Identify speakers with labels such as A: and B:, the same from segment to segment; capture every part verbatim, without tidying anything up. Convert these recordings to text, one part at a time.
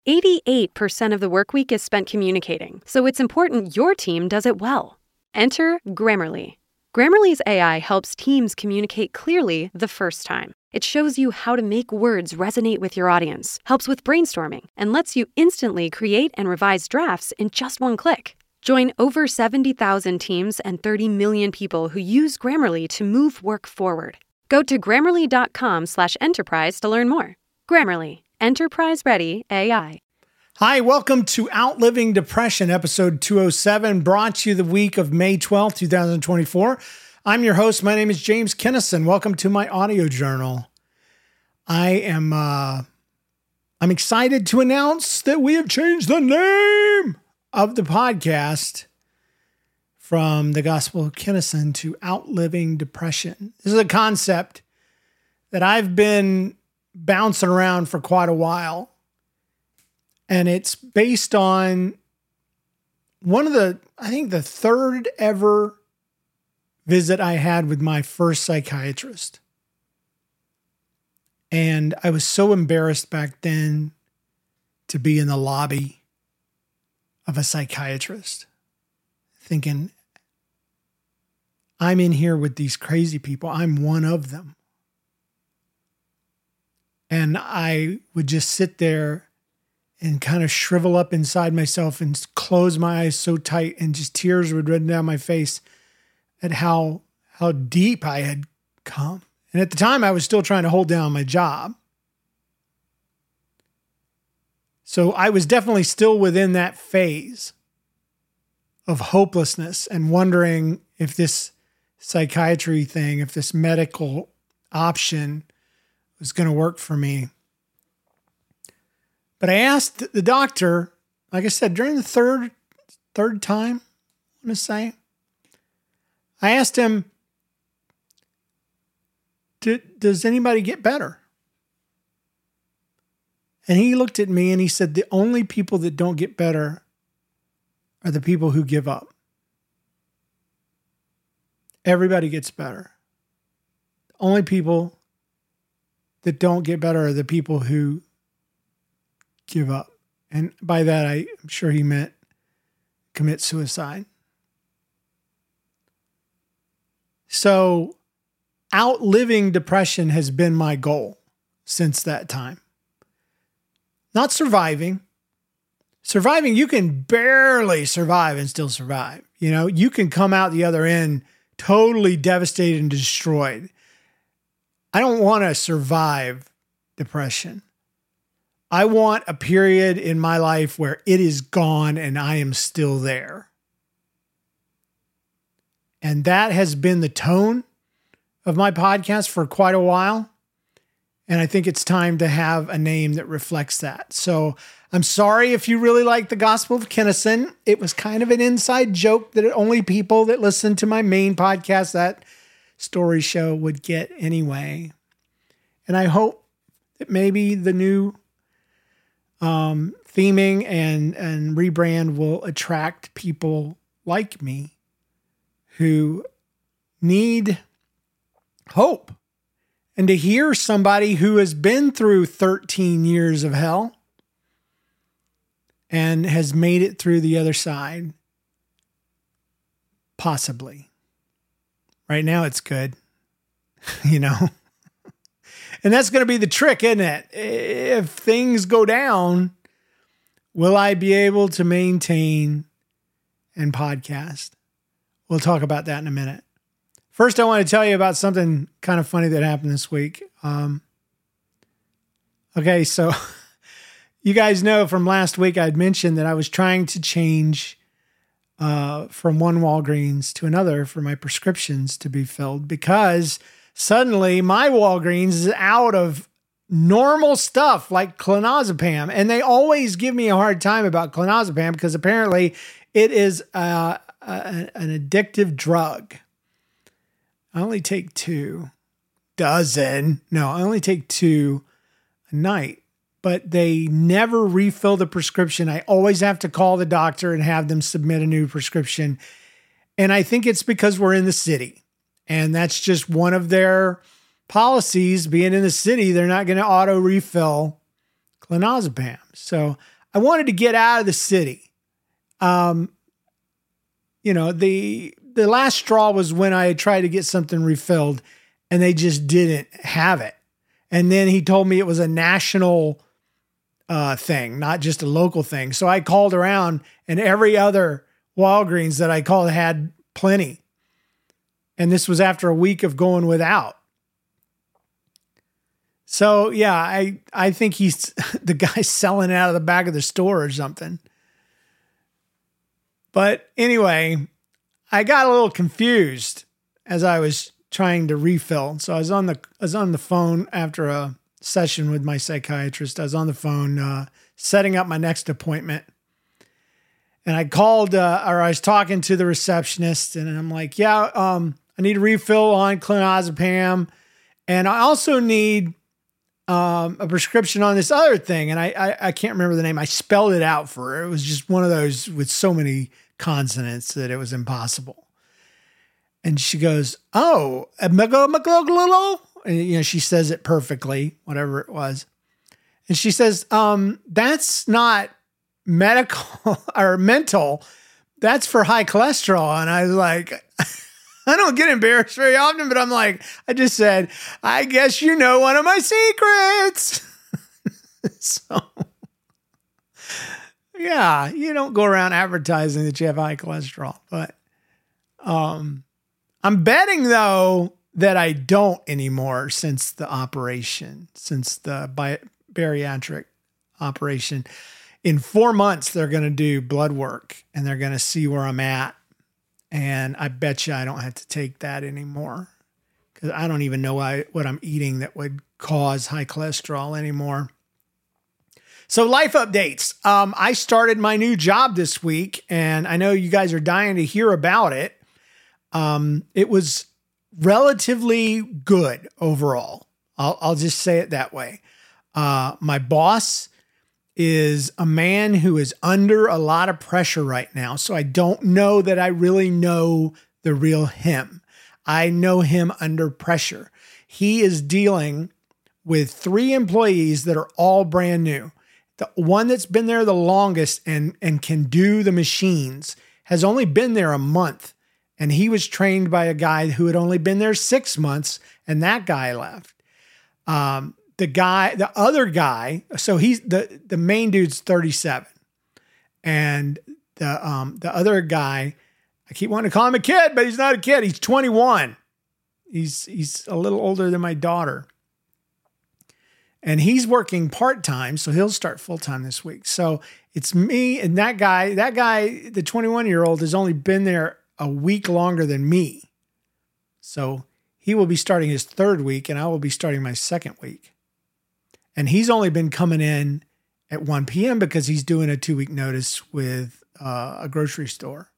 A: eighty-eight percent of the work week is spent communicating, so it's important your team does it well. Enter Grammarly. Grammarly's A I helps teams communicate clearly the first time. It shows you how to make words resonate with your audience, helps with brainstorming, and lets you instantly create and revise drafts in just one click. Join over seventy thousand teams and thirty million people who use Grammarly to move work forward. Go to grammarly.com slash enterprise to learn more. Grammarly, enterprise-ready A I.
B: Hi, welcome to Outliving Depression, episode two oh seven, brought to you the week of May twelfth, twenty twenty-four. I'm your host. My name is James Kennison. Welcome to my audio journal. I am uh, I'm excited to announce that we have changed the name of the podcast from The Gospel of Kennison to Outliving Depression. This is a concept that I've been bouncing around for quite a while. And it's based on one of the, I think the third ever visit I had with my first psychiatrist. And I was so embarrassed back then to be in the lobby of a psychiatrist, thinking, I'm in here with these crazy people. I'm one of them. And I would just sit there and kind of shrivel up inside myself and close my eyes so tight, and just tears would run down my face at how how deep I had come. And at the time, I was still trying to hold down my job. So I was definitely still within that phase of hopelessness and wondering if this psychiatry thing, if this medical option was going to work for me. But I asked the doctor, like I said, during the third third time, I want to say, I asked him, does anybody get better? And he looked at me and he said, the only people that don't get better are the people who give up. Everybody gets better. The only people that don't get better are the people who give up. And by that, I, I'm sure he meant commit suicide. So outliving depression has been my goal since that time. Not surviving. Surviving, you can barely survive and still survive. You know, you can come out the other end totally devastated and destroyed. I don't want to survive depression. I want a period in my life where it is gone and I am still there. And that has been the tone of my podcast for quite a while. And I think it's time to have a name that reflects that. So I'm sorry if you really like The Gospel of Kennison. It was kind of an inside joke that only people that listen to my main podcast, that story show, would get anyway. And I hope that maybe the new um, theming and, and rebrand will attract people like me who need hope. And to hear somebody who has been through thirteen years of hell and has made it through the other side, possibly. Right now it's good, you know. And that's going to be the trick, isn't it? If things go down, will I be able to maintain and podcast? We'll talk about that in a minute. First, I want to tell you about something kind of funny that happened this week. Um, okay, so you guys know from last week I'd mentioned that I was trying to change uh, from one Walgreens to another for my prescriptions to be filled, because suddenly my Walgreens is out of normal stuff like clonazepam. And they always give me a hard time about clonazepam because apparently it is uh, a, an addictive drug. I only take two dozen. No, I only take two a night, but they never refill the prescription. I always have to call the doctor and have them submit a new prescription. And I think it's because we're in the city, and that's just one of their policies. Being in the city, they're not going to auto refill clonazepam. So I wanted to get out of the city. Um, you know, the the last straw was when I tried to get something refilled and they just didn't have it. And then he told me it was a national uh, thing, not just a local thing. So I called around and every other Walgreens that I called had plenty. And this was after a week of going without. So yeah, I, I think he's the guy selling it out of the back of the store or something. But anyway, I got a little confused as I was trying to refill. So I was on the I was on the phone after a session with my psychiatrist. I was on the phone uh, setting up my next appointment. And I called, uh, or I was talking to the receptionist, and I'm like, yeah, um, I need a refill on clonazepam. And I also need um, a prescription on this other thing. And I, I I can't remember the name. I spelled it out for her. It was just one of those with so many consonants that it was impossible. And she goes, oh, and, you know, she says it perfectly, whatever it was. And she says, um, that's not medical or mental. That's for high cholesterol. And I was like, I don't get embarrassed very often, but I'm like, I just said, I guess you know one of my secrets. So, yeah, you don't go around advertising that you have high cholesterol, but, um, I'm betting, though, that I don't anymore since the operation, since the bi- bariatric operation. In four months, they're going to do blood work, and they're going to see where I'm at. And I bet you I don't have to take that anymore because I don't even know why, what I'm eating that would cause high cholesterol anymore. So life updates. Um, I started my new job this week, and I know you guys are dying to hear about it. Um, it was relatively good overall. I'll, I'll just say it that way. Uh, my boss is a man who is under a lot of pressure right now. So I don't know that I really know the real him. I know him under pressure. He is dealing with three employees that are all brand new. The one that's been there the longest and, and can do the machines has only been there a month. And he was trained by a guy who had only been there six months, and that guy left. Um, the guy, the other guy, so he's the the main dude's thirty-seven, and the um the other guy, I keep wanting to call him a kid, but he's not a kid. He's twenty-one. He's he's a little older than my daughter, and he's working part time, so he'll start full time this week. So it's me and that guy. That guy, the twenty-one year old, has only been there a week longer than me. So he will be starting his third week and I will be starting my second week. And he's only been coming in at one p.m. because he's doing a two week notice with uh, a grocery store.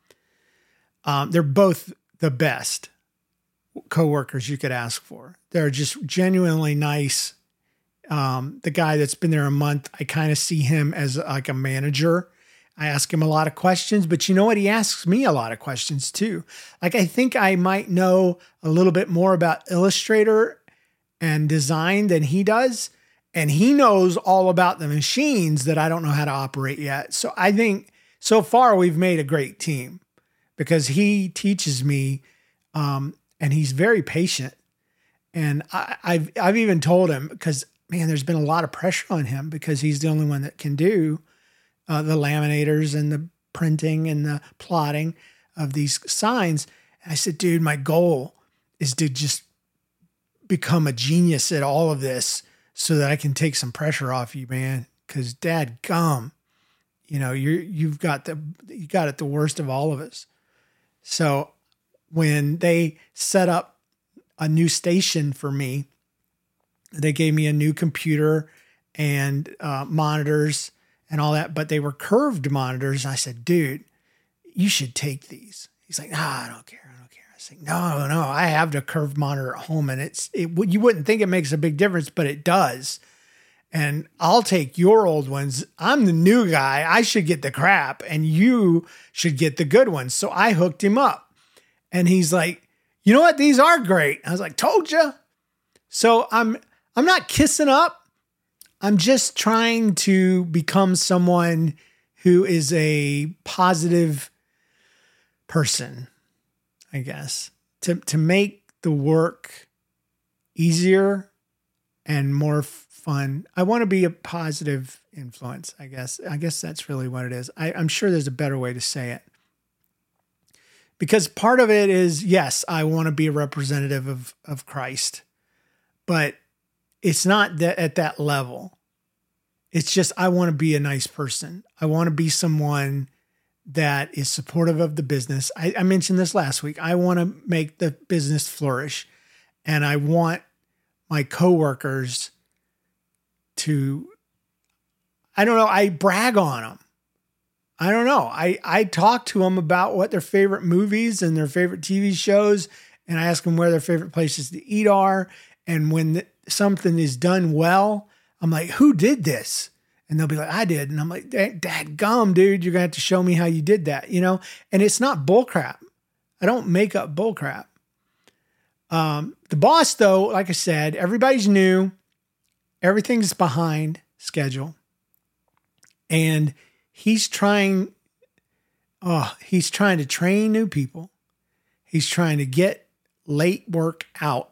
B: Um, they're both the best coworkers you could ask for. They're just genuinely nice. Um, the guy that's been there a month, I kind of see him as like a manager. I ask him a lot of questions, but you know what? He asks me a lot of questions too. Like, I think I might know a little bit more about Illustrator and design than he does. And he knows all about the machines that I don't know how to operate yet. So I think so far we've made a great team because he teaches me, um, and he's very patient. And I, I've, I've even told him, because man, there's been a lot of pressure on him because he's the only one that can do Uh, the laminators and the printing and the plotting of these signs. And I said, dude, my goal is to just become a genius at all of this so that I can take some pressure off you, man. Cause dad gum, you know, you're, you've got the, you got it the worst of all of us. So when they set up a new station for me, they gave me a new computer and uh, monitors and all that, but they were curved monitors. I said, dude, you should take these. He's like, nah, I don't care. I don't care. I said, no, no, I have the curved monitor at home and it's, it, you wouldn't think it makes a big difference, but it does. And I'll take your old ones. I'm the new guy. I should get the crap and you should get the good ones. So I hooked him up and he's like, you know what? These are great. I was like, told you. So I'm, I'm not kissing up. I'm just trying to become someone who is a positive person, I guess, to, to make the work easier and more fun. I want to be a positive influence, I guess. I guess that's really what it is. I, I'm sure there's a better way to say it. Because part of it is, yes, I want to be a representative of, of Christ, but it's not that at that level. It's just, I want to be a nice person. I want to be someone that is supportive of the business. I, I mentioned this last week. I want to make the business flourish, and I want my coworkers to, I don't know, I brag on them. I don't know. I, I talk to them about what their favorite movies and their favorite T V shows, and I ask them where their favorite places to eat are. And when the, something is done well, I'm like, who did this? And they'll be like, I did. And I'm like, dad gum, dude, you're going to have to show me how you did that, you know? And it's not bullcrap. I don't make up bullcrap. Um, the boss, though, like I said, everybody's new. Everything's behind schedule. And he's trying, oh, he's trying to train new people. He's trying to get late work out.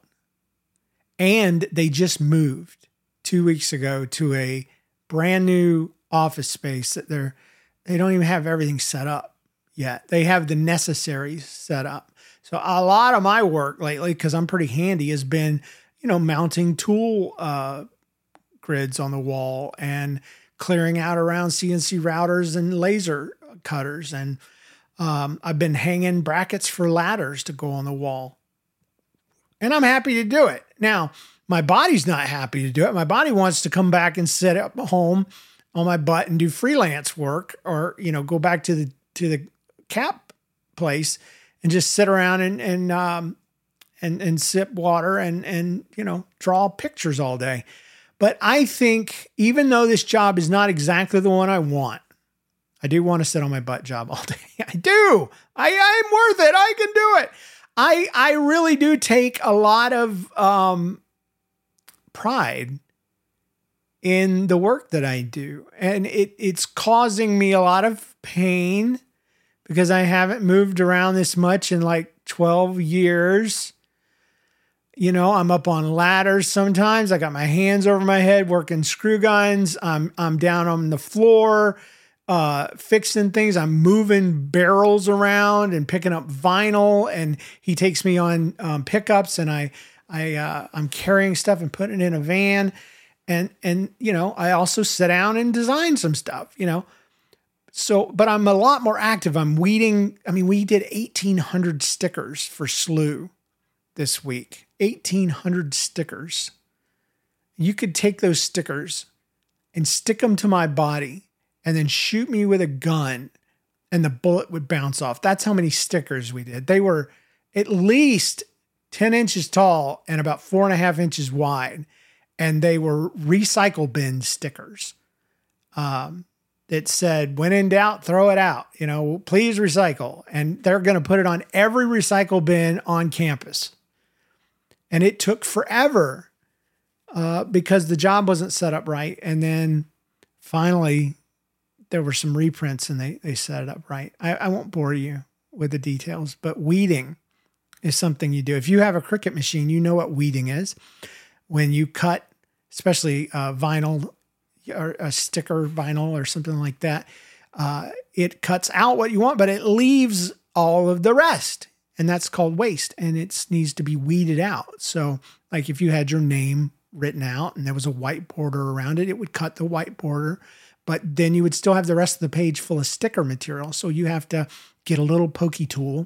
B: And they just moved two weeks ago to a brand new office space that they're, they don't even have everything set up yet. They have the necessaries set up. So a lot of my work lately, because I'm pretty handy, has been, you know, mounting tool uh, grids on the wall and clearing out around C N C routers and laser cutters. And um, I've been hanging brackets for ladders to go on the wall. And I'm happy to do it. Now, my body's not happy to do it. My body wants to come back and sit up home on my butt and do freelance work, or, you know, go back to the to the cap place and just sit around and and um, and and sip water and and you know, draw pictures all day. But I think even though this job is not exactly the one I want, I do want to sit on my butt job all day. I do. I I'm worth it. I can do it. I I really do take a lot of um, pride in the work that I do. And it it's causing me a lot of pain because I haven't moved around this much in like twelve years. You know, I'm up on ladders sometimes. I got my hands over my head working screw guns. I'm I'm down on the floor uh, fixing things. I'm moving barrels around and picking up vinyl. And he takes me on um, pickups, and I I uh, I'm carrying stuff and putting it in a van. And and you know, I also sit down and design some stuff. You know. So, but I'm a lot more active. I'm weeding. I mean, we did eighteen hundred stickers for S L U this week. eighteen hundred stickers. You could take those stickers and stick them to my body and then shoot me with a gun and the bullet would bounce off. That's how many stickers we did. They were at least ten inches tall and about four and a half inches wide. And they were recycle bin stickers. Um, It said, when in doubt, throw it out. You know, please recycle. And they're going to put it on every recycle bin on campus. And it took forever uh, because the job wasn't set up right. And then finally, there were some reprints and they, they set it up right. I, I won't bore you with the details, but weeding is something you do. If you have a Cricut machine, you know what weeding is. When you cut, especially uh, vinyl, or a sticker vinyl or something like that, uh, it cuts out what you want, but it leaves all of the rest. And that's called waste. And it needs to be weeded out. So like if you had your name written out and there was a white border around it, it would cut the white border, but then you would still have the rest of the page full of sticker material. So you have to get a little pokey tool.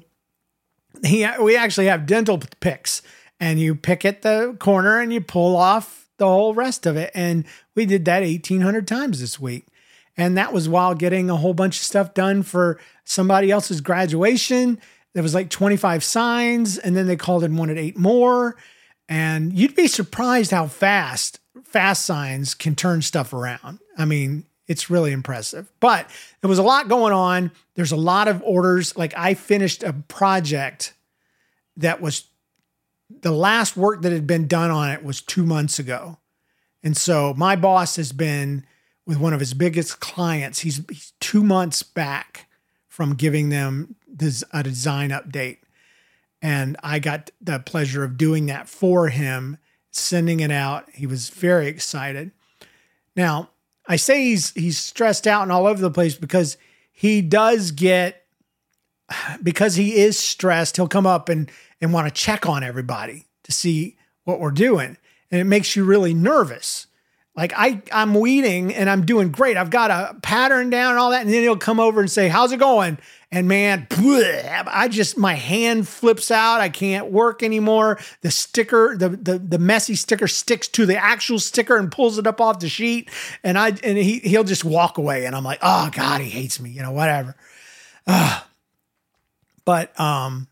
B: We actually have dental picks, and you pick at the corner and you pull off the whole rest of it. And we did that eighteen hundred times this week. And that was while getting a whole bunch of stuff done for somebody else's graduation. There was like twenty-five signs, and then they called and wanted eight more. And you'd be surprised how fast fast signs can turn stuff around. I mean, it's really impressive. But there was a lot going on. There's a lot of orders. Like I finished a project that was, the last work that had been done on it was two months ago. And so my boss has been with one of his biggest clients. He's, he's two months back from giving them this, a design update. And I got the pleasure of doing that for him, sending it out. He was very excited. Now, I say he's he's stressed out and all over the place because he does get, because he is stressed, he'll come up and, and want to check on everybody to see what we're doing. And it makes you really nervous. Like I, I'm weeding and I'm doing great. I've got a pattern down and all that. And then he'll come over and say, how's it going? And man, I just, my hand flips out. I can't work anymore. The sticker, the, the, the messy sticker sticks to the actual sticker and pulls it up off the sheet. And I, and he, he'll just walk away. And I'm like, oh God, he hates me, you know, whatever. Uh, but, um,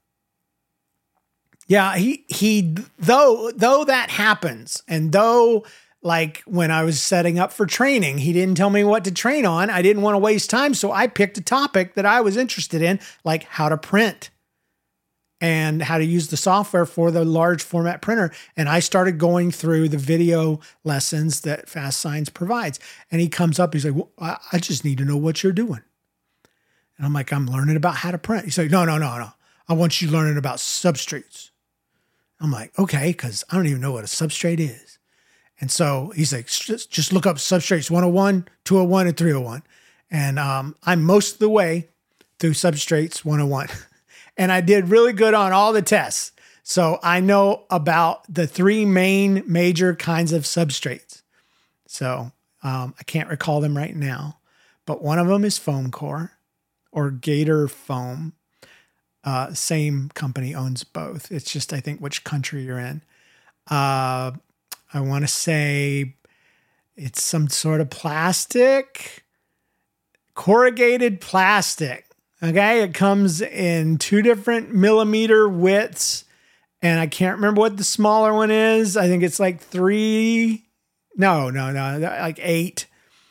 B: yeah, he, he, though, though that happens and though, like when I was setting up for training, he didn't tell me what to train on. I didn't want to waste time. So I picked a topic that I was interested in, like how to print and how to use the software for the large format printer. And I started going through the video lessons that Fast Signs provides. And he comes up, he's like, well, I just need to know what you're doing. And I'm like, I'm learning about how to print. He's like, no, no, no, no. I want you learning about substrates. I'm like, okay, because I don't even know what a substrate is. And so he's like, just, just look up substrates one oh one, two oh one, and three oh one. And um, I'm most of the way through substrates one oh one. And I did really good on all the tests. So I know about the three main major kinds of substrates. So um, I can't recall them right now. But one of them is foam core or Gator foam. Uh, same company owns both. It's just, I think, which country you're in. Uh, I want to say it's some sort of plastic, corrugated plastic. Okay. It comes in two different millimeter widths. And I can't remember what the smaller one is. I think it's like three. No, no, no, like eight.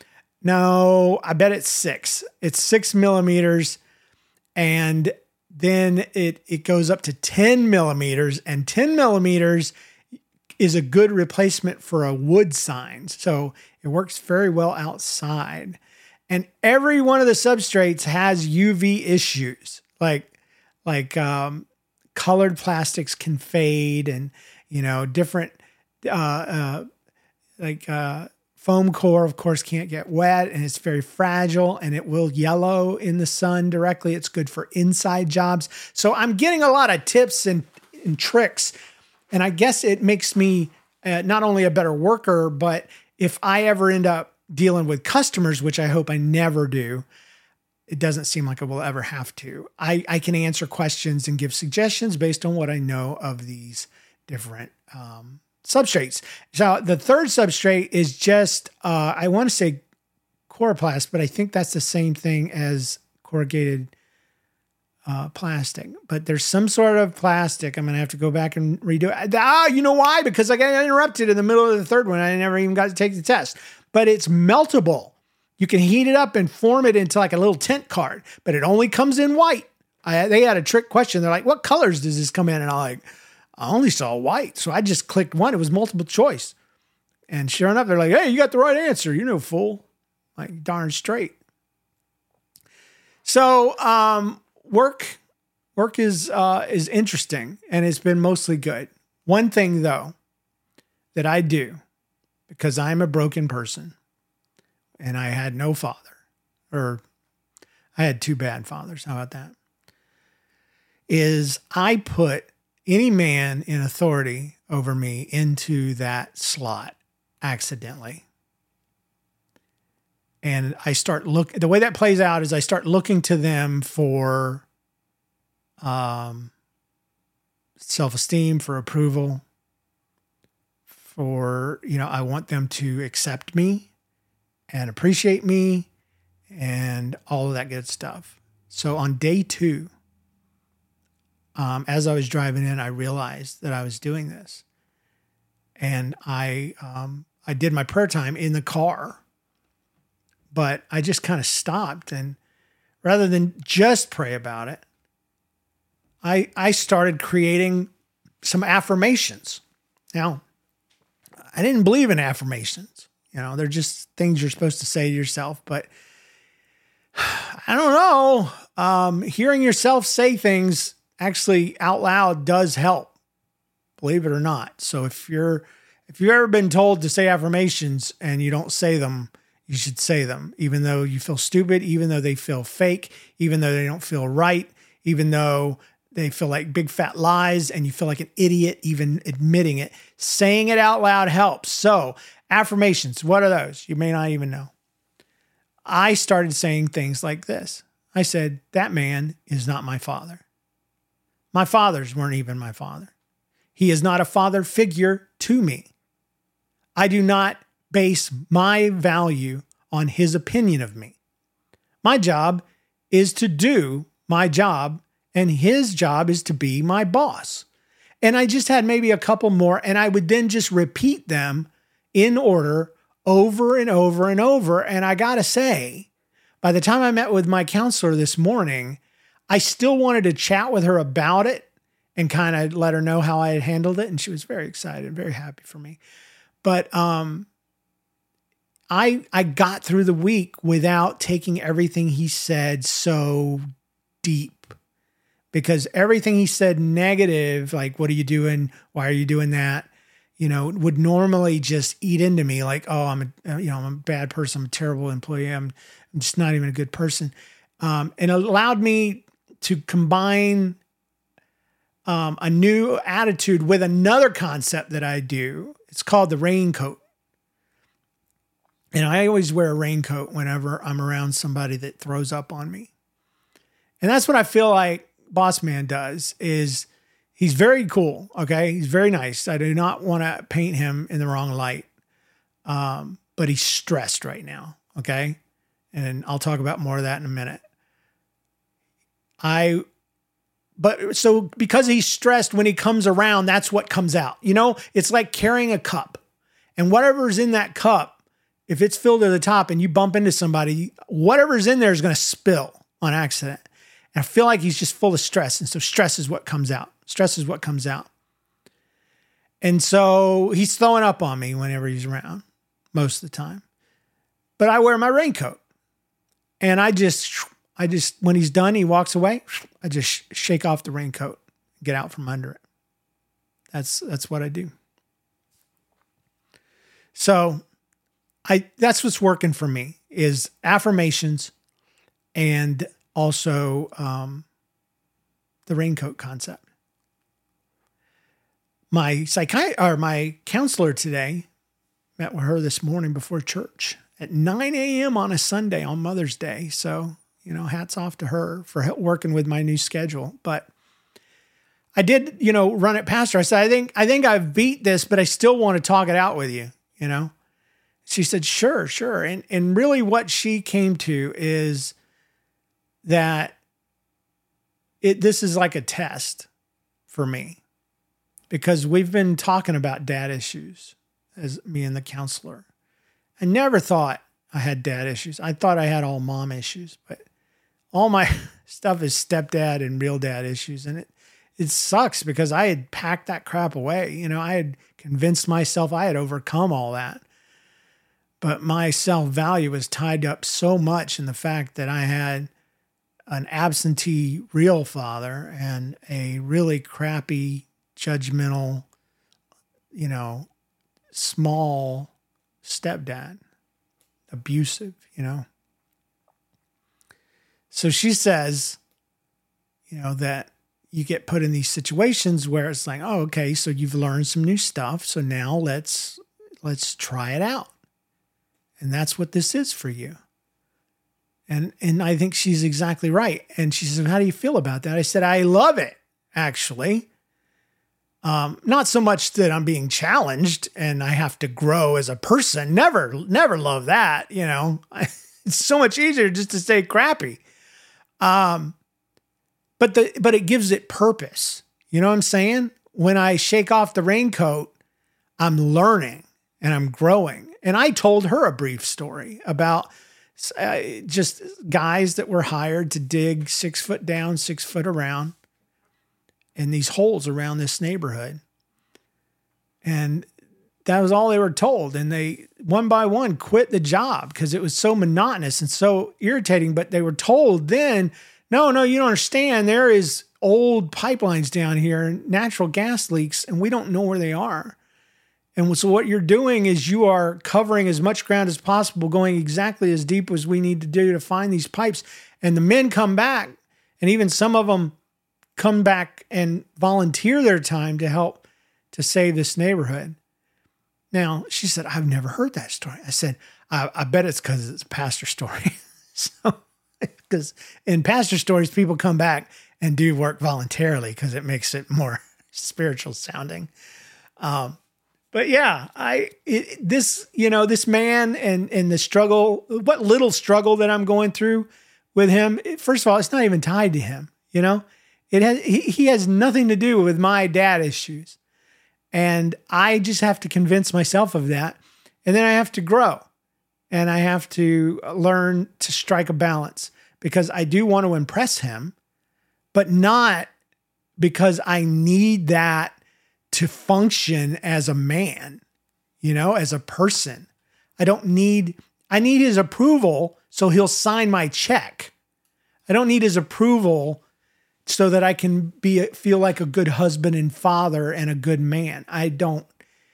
B: No, I bet it's six. It's six millimeters. And then it, it goes up to ten millimeters, and ten millimeters is a good replacement for a wood sign. So it works very well outside. And every one of the substrates has U V issues. Like, like um, colored plastics can fade, and, you know, different, uh, uh, like uh, foam core, of course, can't get wet, and it's very fragile, and it will yellow in the sun directly. It's good for inside jobs. So I'm getting a lot of tips and, and tricks. And I guess it makes me uh, not only a better worker, but if I ever end up dealing with customers, which I hope I never do, it doesn't seem like I will ever have to. I, I can answer questions and give suggestions based on what I know of these different um, substrates. So the third substrate is just, uh, I want to say Coroplast, but I think that's the same thing as corrugated Uh, plastic, but there's some sort of plastic. I'm going to have to go back and redo it. Ah, you know why? Because I got interrupted in the middle of the third one. I never even got to take the test, but it's meltable. You can heat it up and form it into like a little tent card, but it only comes in white. I, they had a trick question. They're like, what colors does this come in? And I'm like, I only saw white. So I just clicked one. It was multiple choice. And sure enough, they're like, hey, you got the right answer. You know, fool. Like darn straight. So, um, Work, work is uh, is interesting, and it's been mostly good. One thing, though, that I do, because I'm a broken person, and I had no father, or I had two bad fathers, how about that, is I put any man in authority over me into that slot accidentally. And I start look, the way that plays out is I start looking to them for um, self-esteem, for approval, for, you know, I want them to accept me and appreciate me and all of that good stuff. So on day two, um, as I was driving in, I realized that I was doing this. And I, um, I did my prayer time in the car. But I just kind of stopped, and rather than just pray about it, I I started creating some affirmations. Now, I didn't believe in affirmations. You know, they're just things you're supposed to say to yourself. But I don't know. Um, hearing yourself say things actually out loud does help, believe it or not. So if you're, if you've ever been told to say affirmations and you don't say them, you should say them, even though you feel stupid, even though they feel fake, even though they don't feel right, even though they feel like big fat lies and you feel like an idiot even admitting it. Saying it out loud helps. So affirmations, what are those? You may not even know. I started saying things like this. I said, that man is not my father. My fathers weren't even my father. He is not a father figure to me. I do not base my value on his opinion of me. My job is to do my job, and his job is to be my boss. And I just had maybe a couple more, and I would then just repeat them in order over and over and over. And I got to say, by the time I met with my counselor this morning, I still wanted to chat with her about it and kind of let her know how I had handled it. And she was very excited, very happy for me. But um, I I got through the week without taking everything he said so deep, because everything he said negative, like, what are you doing? Why are you doing that? You know, would normally just eat into me like, oh, I'm a, you know, I'm a bad person. I'm a terrible employee. I'm, I'm just not even a good person. Um, and it allowed me to combine um, a new attitude with another concept that I do. It's called the raincoat. And I always wear a raincoat whenever I'm around somebody that throws up on me. And that's what I feel like Boss Man does, is he's very cool. Okay. He's very nice. I do not want to paint him in the wrong light. Um, but he's stressed right now. Okay. And I'll talk about more of that in a minute. I, but so because he's stressed, when he comes around, that's what comes out. You know, it's like carrying a cup, and whatever's in that cup, if it's filled to the top and you bump into somebody, whatever's in there is going to spill on accident. And I feel like he's just full of stress. And so stress is what comes out. Stress is what comes out. And so he's throwing up on me whenever he's around, most of the time. But I wear my raincoat. And I just, I just, when he's done, he walks away, I just shake off the raincoat, get out from under it. That's, that's what I do. So I, that's what's working for me, is affirmations and also um, the raincoat concept. My psychi- or my counselor today, met with her this morning before church at nine a.m. on a Sunday on Mother's Day. So, you know, hats off to her for working with my new schedule. But I did, you know, run it past her. I said, I think, I think I've beat this, but I still want to talk it out with you, you know? She said, sure, sure. And, and really what she came to is that it, this is like a test for me, because we've been talking about dad issues, as me and the counselor. I never thought I had dad issues. I thought I had all mom issues, but all my stuff is stepdad and real dad issues. And it, it sucks because I had packed that crap away. You know, I had convinced myself I had overcome all that. But my self-value was tied up so much in the fact that I had an absentee real father and a really crappy, judgmental, you know, small stepdad, abusive, you know. So she says, you know, that you get put in these situations where it's like, oh, okay, so you've learned some new stuff. So now let's, let's try it out. And that's what this is for you. And, and I think she's exactly right. And she said, how do you feel about that? I said, I love it, actually. Um, not so much that I'm being challenged and I have to grow as a person. Never, never love that. You know, it's so much easier just to stay crappy. Um, but the, but it gives it purpose. You know what I'm saying? When I shake off the raincoat, I'm learning and I'm growing. And I told her a brief story about uh, just guys that were hired to dig six foot down, six foot around in these holes around this neighborhood. And that was all they were told. And they, one by one, quit the job because it was so monotonous and so irritating. But they were told then, no, no, you don't understand. There is old pipelines down here, natural gas leaks, and we don't know where they are. And so what you're doing is you are covering as much ground as possible, going exactly as deep as we need to do to find these pipes. And the men come back, and even some of them come back and volunteer their time to help to save this neighborhood. Now, she said, I've never heard that story. I said, I, I bet it's because it's a pastor story. So, because in pastor stories, people come back and do work voluntarily because it makes it more spiritual sounding. Um, But yeah, I it, this you know this man and and the struggle, what little struggle that I'm going through with him. First of all, it's not even tied to him. You know, it has he, he has nothing to do with my dad issues, and I just have to convince myself of that, and then I have to grow, and I have to learn to strike a balance because I do want to impress him, but not because I need that to function as a man, you know, as a person. I don't need, I need his approval so he'll sign my check. I don't need his approval so that I can be, feel like a good husband and father and a good man. I don't,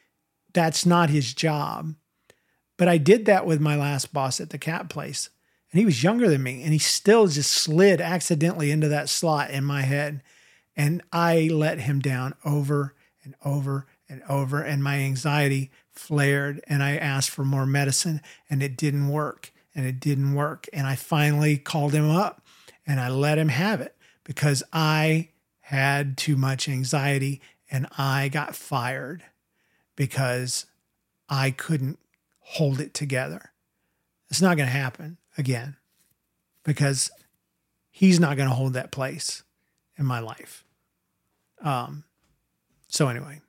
B: that's not his job. But I did that with my last boss at the cat place. And he was younger than me and he still just slid accidentally into that slot in my head. And I let him down over and over and over. And my anxiety flared and I asked for more medicine and it didn't work and it didn't work. And I finally called him up and I let him have it because I had too much anxiety and I got fired because I couldn't hold it together. It's not going to happen again because he's not going to hold that place in my life. Um, So anyway,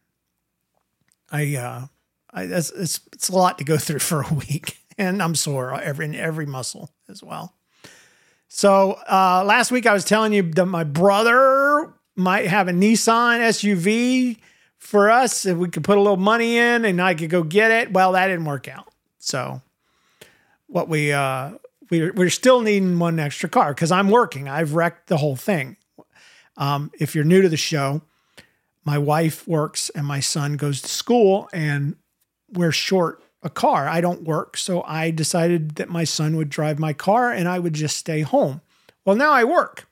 B: I, uh, I that's, it's, it's a lot to go through for a week and I'm sore every, in every muscle as well. So, uh, last week I was telling you that my brother might have a Nissan S U V for us if we could put a little money in and I could go get it. Well, that didn't work out. So what we, uh, we, we're still needing one extra car because I'm working. I've wrecked the whole thing. Um, if you're new to the show, my wife works and my son goes to school and we're short a car. I don't work. So I decided that my son would drive my car and I would just stay home. Well, now I work.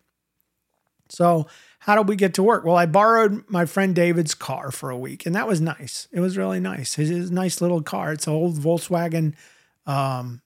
B: So how did we get to work? Well, I borrowed my friend David's car for a week and that was nice. It was really nice. His, his nice little car. It's an old Volkswagen. Um,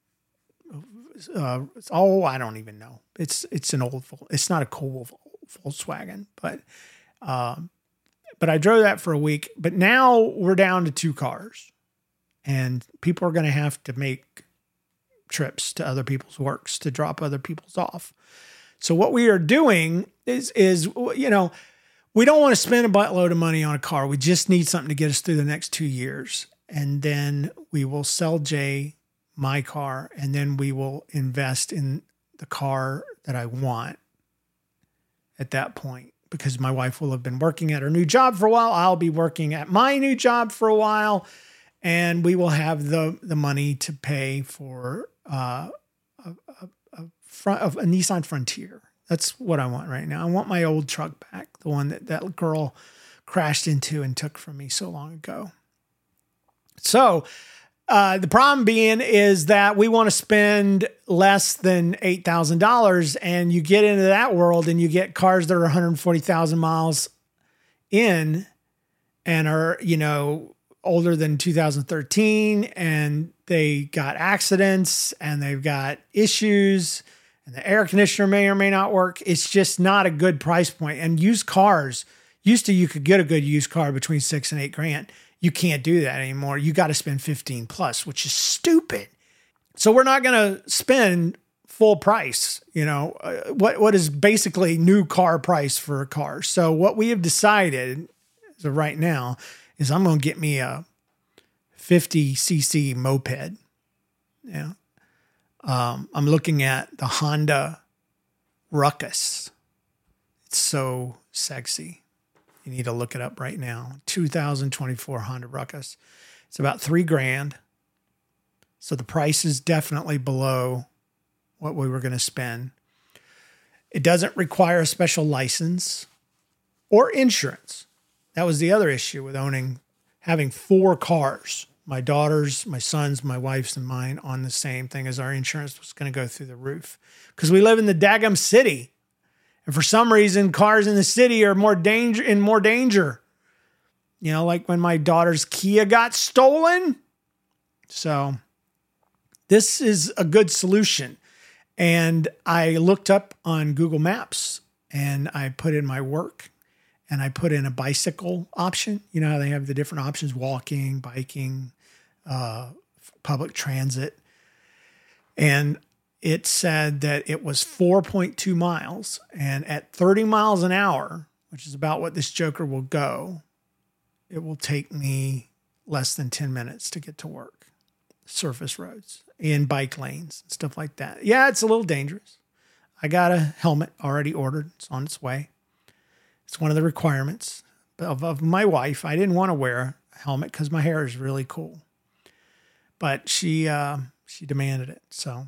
B: uh, it's, oh, I don't even know. It's, it's an old, it's not a cool Volkswagen, but, um, But I drove that for a week, but now we're down to two cars and people are going to have to make trips to other people's works to drop other people's off. So what we are doing is, is, you know, we don't want to spend a buttload of money on a car. We just need something to get us through the next two years. And then we will sell Jay my car and then we will invest in the car that I want at that point. Because my wife will have been working at her new job for a while. I'll be working at my new job for a while. And we will have the, the money to pay for uh, a, a, a, front, a Nissan Frontier. That's what I want right now. I want my old truck back. The one that that girl crashed into and took from me so long ago. So uh, the problem being is that we want to spend less than eight thousand dollars and you get into that world and you get cars that are one hundred forty thousand miles in and are, you know, older than two thousand thirteen and they got accidents and they've got issues and the air conditioner may or may not work. It's just not a good price point. And used cars, used to you could get a good used car between six and eight grand. You can't do that anymore. You got to spend fifteen plus, which is stupid. So we're not going to spend full price, you know, uh, what, what is basically new car price for a car. So what we have decided as of right now is I'm going to get me a fifty c c moped. Yeah. Um, I'm looking at the Honda Ruckus. It's so sexy. You need to look it up right now. two thousand twenty-four Honda Ruckus. It's about three grand. So the price is definitely below what we were going to spend. It doesn't require a special license or insurance. That was the other issue with owning, having four cars. My daughter's, my son's, my wife's, and mine on the same thing, as our insurance was going to go through the roof. Because we live in the daggum city. And for some reason, cars in the city are more danger in more danger. You know, like when my daughter's Kia got stolen. So this is a good solution. And I looked up on Google Maps and I put in my work and I put in a bicycle option. You know how they have the different options, walking, biking, uh, public transit. And it said that it was four point two miles. And at thirty miles an hour, which is about what this joker will go, it will take me less than ten minutes to get to work. Surface roads, in bike lanes, and stuff like that. Yeah, it's a little dangerous. I got a helmet already ordered. It's on its way. It's one of the requirements of, of my wife. I didn't want to wear a helmet because my hair is really cool. But she uh, she demanded it. So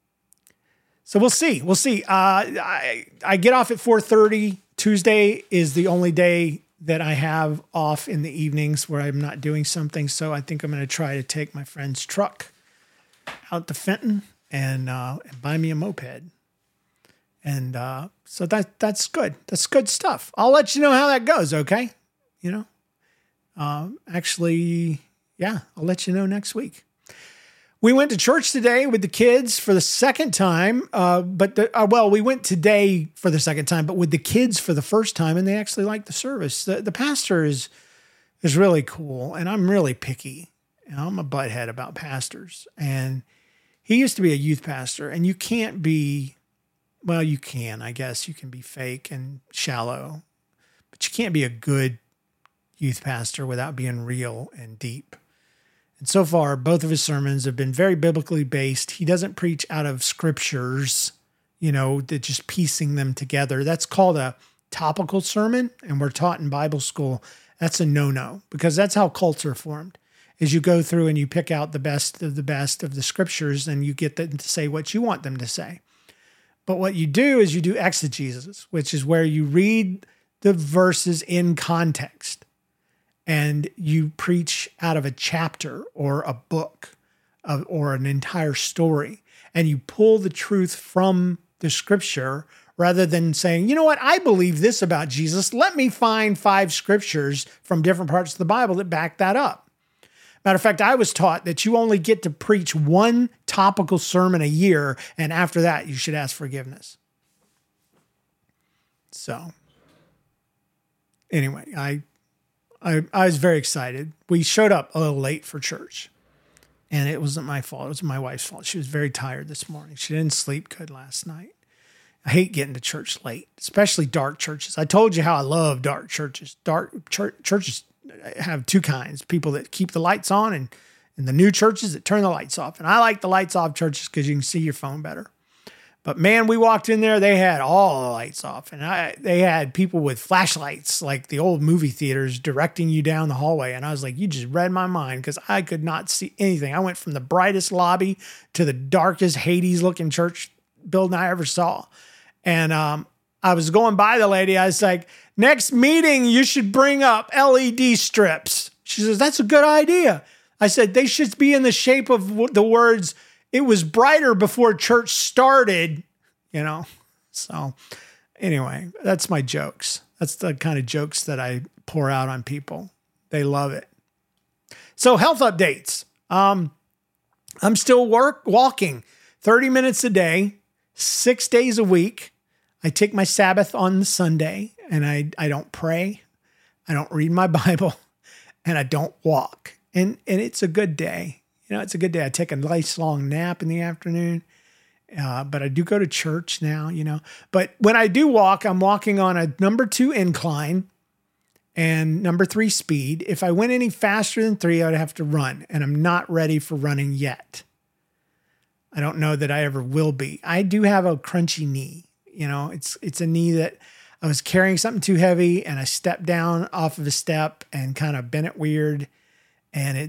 B: so we'll see. We'll see. Uh, I, I get off at four thirty. Tuesday is the only day that I have off in the evenings where I'm not doing something. So I think I'm going to try to take my friend's truck out to Fenton and, uh, and buy me a moped. And uh, so that that's good. That's good stuff. I'll let you know how that goes, okay? You know, uh, actually, yeah, I'll let you know next week. We went to church today with the kids for the second time, uh, but the, uh, well, we went today for the second time, but with the kids for the first time, and they actually liked the service. The, the pastor is is really cool, and I'm really picky. You know, I'm a butthead about pastors, and he used to be a youth pastor, and you can't be, well, you can, I guess, you can be fake and shallow, but you can't be a good youth pastor without being real and deep. And so far, both of his sermons have been very biblically based. He doesn't preach out of scriptures, you know, that just piecing them together. That's called a topical sermon, and we're taught in Bible school that's a no-no, because that's how cults are formed, is you go through and you pick out the best of the best of the scriptures and you get them to say what you want them to say. But what you do is you do exegesis, which is where you read the verses in context. And you preach out of a chapter or a book of, or an entire story. And you pull the truth from the scripture rather than saying, you know what, I believe this about Jesus. Let me find five scriptures from different parts of the Bible that back that up. Matter of fact, I was taught that you only get to preach one topical sermon a year. And after that, you should ask forgiveness. So anyway, I... I, I was very excited. We showed up a little late for church, and it wasn't my fault. It was my wife's fault. She was very tired this morning. She didn't sleep good last night. I hate getting to church late, especially dark churches. I told you how I love dark churches. Dark church, churches have two kinds: people that keep the lights on, and, and the new churches that turn the lights off. And I like the lights off churches because you can see your phone better. But man, we walked in there, they had all the lights off. And I, they had people with flashlights, like the old movie theaters, directing you down the hallway. And I was like, you just read my mind, because I could not see anything. I went from the brightest lobby to the darkest Hades-looking church building I ever saw. And um, I was going by the lady. I was like, next meeting, you should bring up L E D strips. She says, that's a good idea. I said, they should be in the shape of the words, it was brighter before church started, you know? So anyway, that's my jokes. That's the kind of jokes that I pour out on people. They love it. So health updates. Um, I'm still work walking thirty minutes a day, six days a week. I take my Sabbath on the Sunday, and I, I don't pray. I don't read my Bible, and I don't walk. And, and it's a good day. You know, it's a good day. I take a nice long nap in the afternoon, uh, but I do go to church now, you know. But when I do walk, I'm walking on a number two incline and number three speed. If I went any faster than three, I'd have to run, and I'm not ready for running yet. I don't know that I ever will be. I do have a crunchy knee. You know, it's it's a knee that I was carrying something too heavy, and I stepped down off of a step and kind of bent it weird. And it's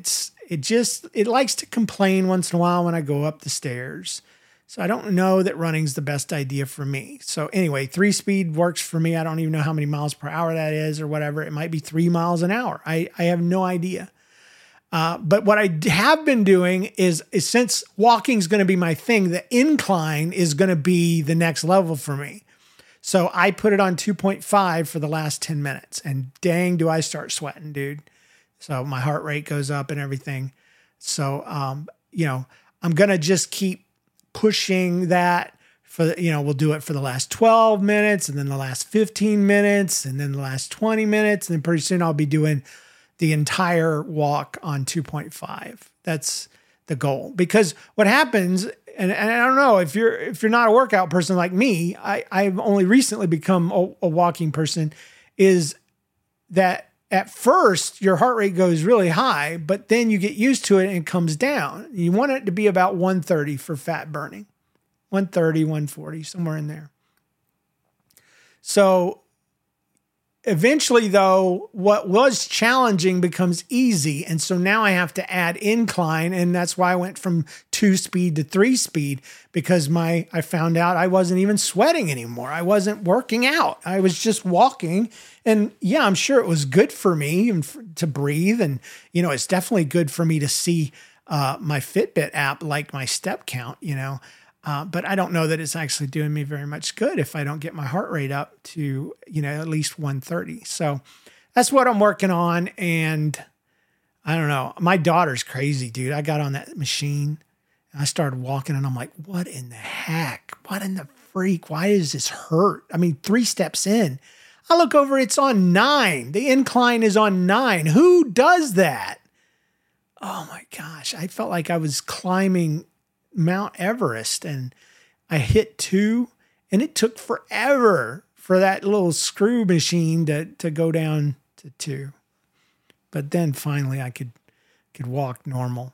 B: It just, it likes to complain once in a while when I go up the stairs. So I don't know that running's the best idea for me. So anyway, three speed works for me. I don't even know how many miles per hour that is or whatever. It might be three miles an hour. I, I have no idea. Uh, but what I have been doing is, is since walking is going to be my thing, the incline is going to be the next level for me. So I put it on two point five for the last ten minutes, and dang, do I start sweating, dude. So my heart rate goes up and everything. So, um, you know, I'm going to just keep pushing that for, the, you know, we'll do it for the last twelve minutes and then the last fifteen minutes and then the last twenty minutes. And then pretty soon I'll be doing the entire walk on two point five. That's the goal. Because what happens, and, and I don't know if you're, if you're not a workout person like me, I, I've only recently become a, a walking person, is that at first your heart rate goes really high, but then you get used to it and it comes down. You want it to be about one thirty for fat burning, one thirty, one forty, somewhere in there. So eventually though, what was challenging becomes easy. And so now I have to add incline. And that's why I went from two speed to three speed, because my, I found out I wasn't even sweating anymore. I wasn't working out. I was just walking. And yeah, I'm sure it was good for me and for, to breathe. And, you know, it's definitely good for me to see uh, my Fitbit app, like my step count, you know. Uh, but I don't know that it's actually doing me very much good if I don't get my heart rate up to, you know, at least one thirty. So that's what I'm working on. And I don't know, my daughter's crazy, dude. I got on that machine and I started walking and I'm like, what in the heck? What in the freak? Why does this hurt? I mean, three steps in, I look over, it's on nine. The incline is on nine. Who does that? Oh my gosh. I felt like I was climbing Mount Everest, and I hit two, and it took forever for that little screw machine to, to go down to two. But then finally I could, could walk normal.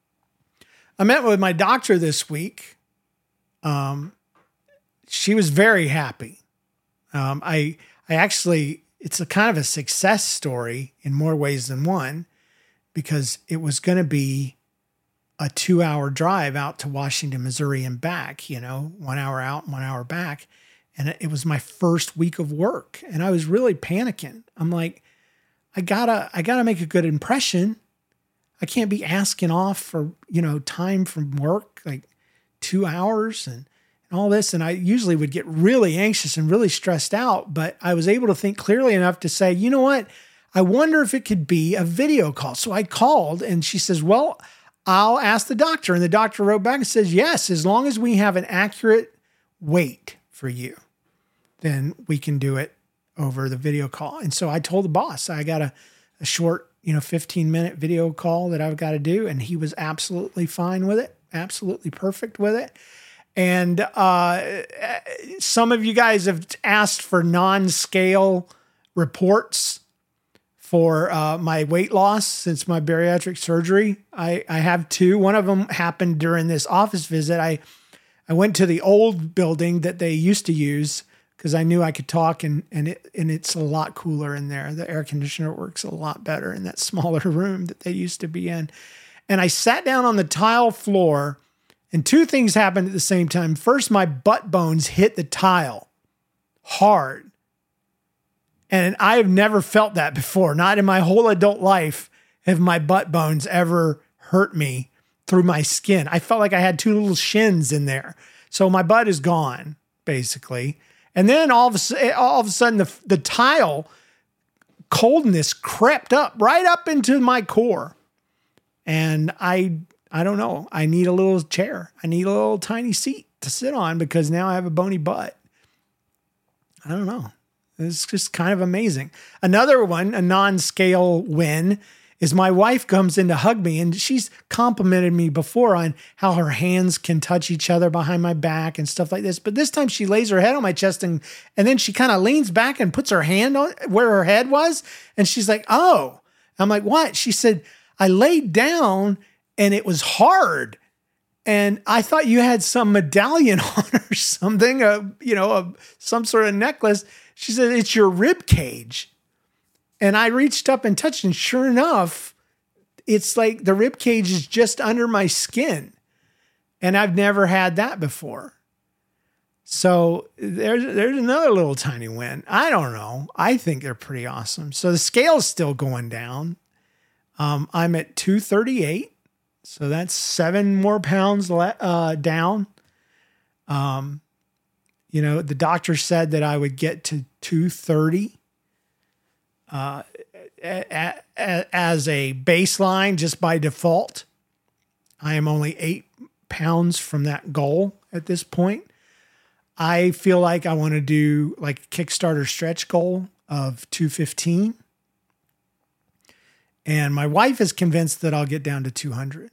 B: I met with my doctor this week. Um, she was very happy. Um, I, I actually, it's a kind of a success story in more ways than one, because it was going to be a two hour drive out to Washington, Missouri and back, you know, one hour out, one hour back. And it was my first week of work. And I was really panicking. I'm like, I gotta, I gotta make a good impression. I can't be asking off for, you know, time from work, like two hours and, and all this. And I usually would get really anxious and really stressed out, but I was able to think clearly enough to say, you know what? I wonder if it could be a video call. So I called and she says, well, I'll ask the doctor. And the doctor wrote back and says, yes, as long as we have an accurate weight for you, then we can do it over the video call. And so I told the boss, I got a, a short, you know, fifteen minute video call that I've got to do. And he was absolutely fine with it. Absolutely perfect with it. And uh, some of you guys have asked for non-scale reports for uh, my weight loss since my bariatric surgery. I, I have two. One of them happened during this office visit. I, I went to the old building that they used to use because I knew I could talk, and and it and it's a lot cooler in there. The air conditioner works a lot better in that smaller room that they used to be in. And I sat down on the tile floor, and two things happened at the same time. First, my butt bones hit the tile hard. And I have never felt that before. Not in my whole adult life have my butt bones ever hurt me through my skin. I felt like I had two little shins in there. So my butt is gone, basically. And then all of a, all of a sudden, the, the tile coldness crept up right up into my core. And I, I don't know. I need a little chair. I need a little tiny seat to sit on because now I have a bony butt. I don't know. It's just kind of amazing. Another one, a non-scale win, is my wife comes in to hug me, and she's complimented me before on how her hands can touch each other behind my back and stuff like this. But this time she lays her head on my chest, and, and then she kind of leans back and puts her hand on where her head was. And she's like, oh. I'm like, what? She said, I laid down and it was hard. And I thought you had some medallion on or something, a, you know, a, some sort of necklace. She said, it's your rib cage. And I reached up and touched, and sure enough, it's like the rib cage is just under my skin. And I've never had that before. So there's there's another little tiny win. I don't know. I think they're pretty awesome. So the scale's still going down. Um, I'm at two thirty-eight. So that's seven more pounds le- uh, down. Um, you know, the doctor said that I would get to two thirty uh, a, a, a, as a baseline just by default. I am only eight pounds from that goal at this point. I feel like I want to do like a Kickstarter stretch goal of two fifteen. And my wife is convinced that I'll get down to two hundred.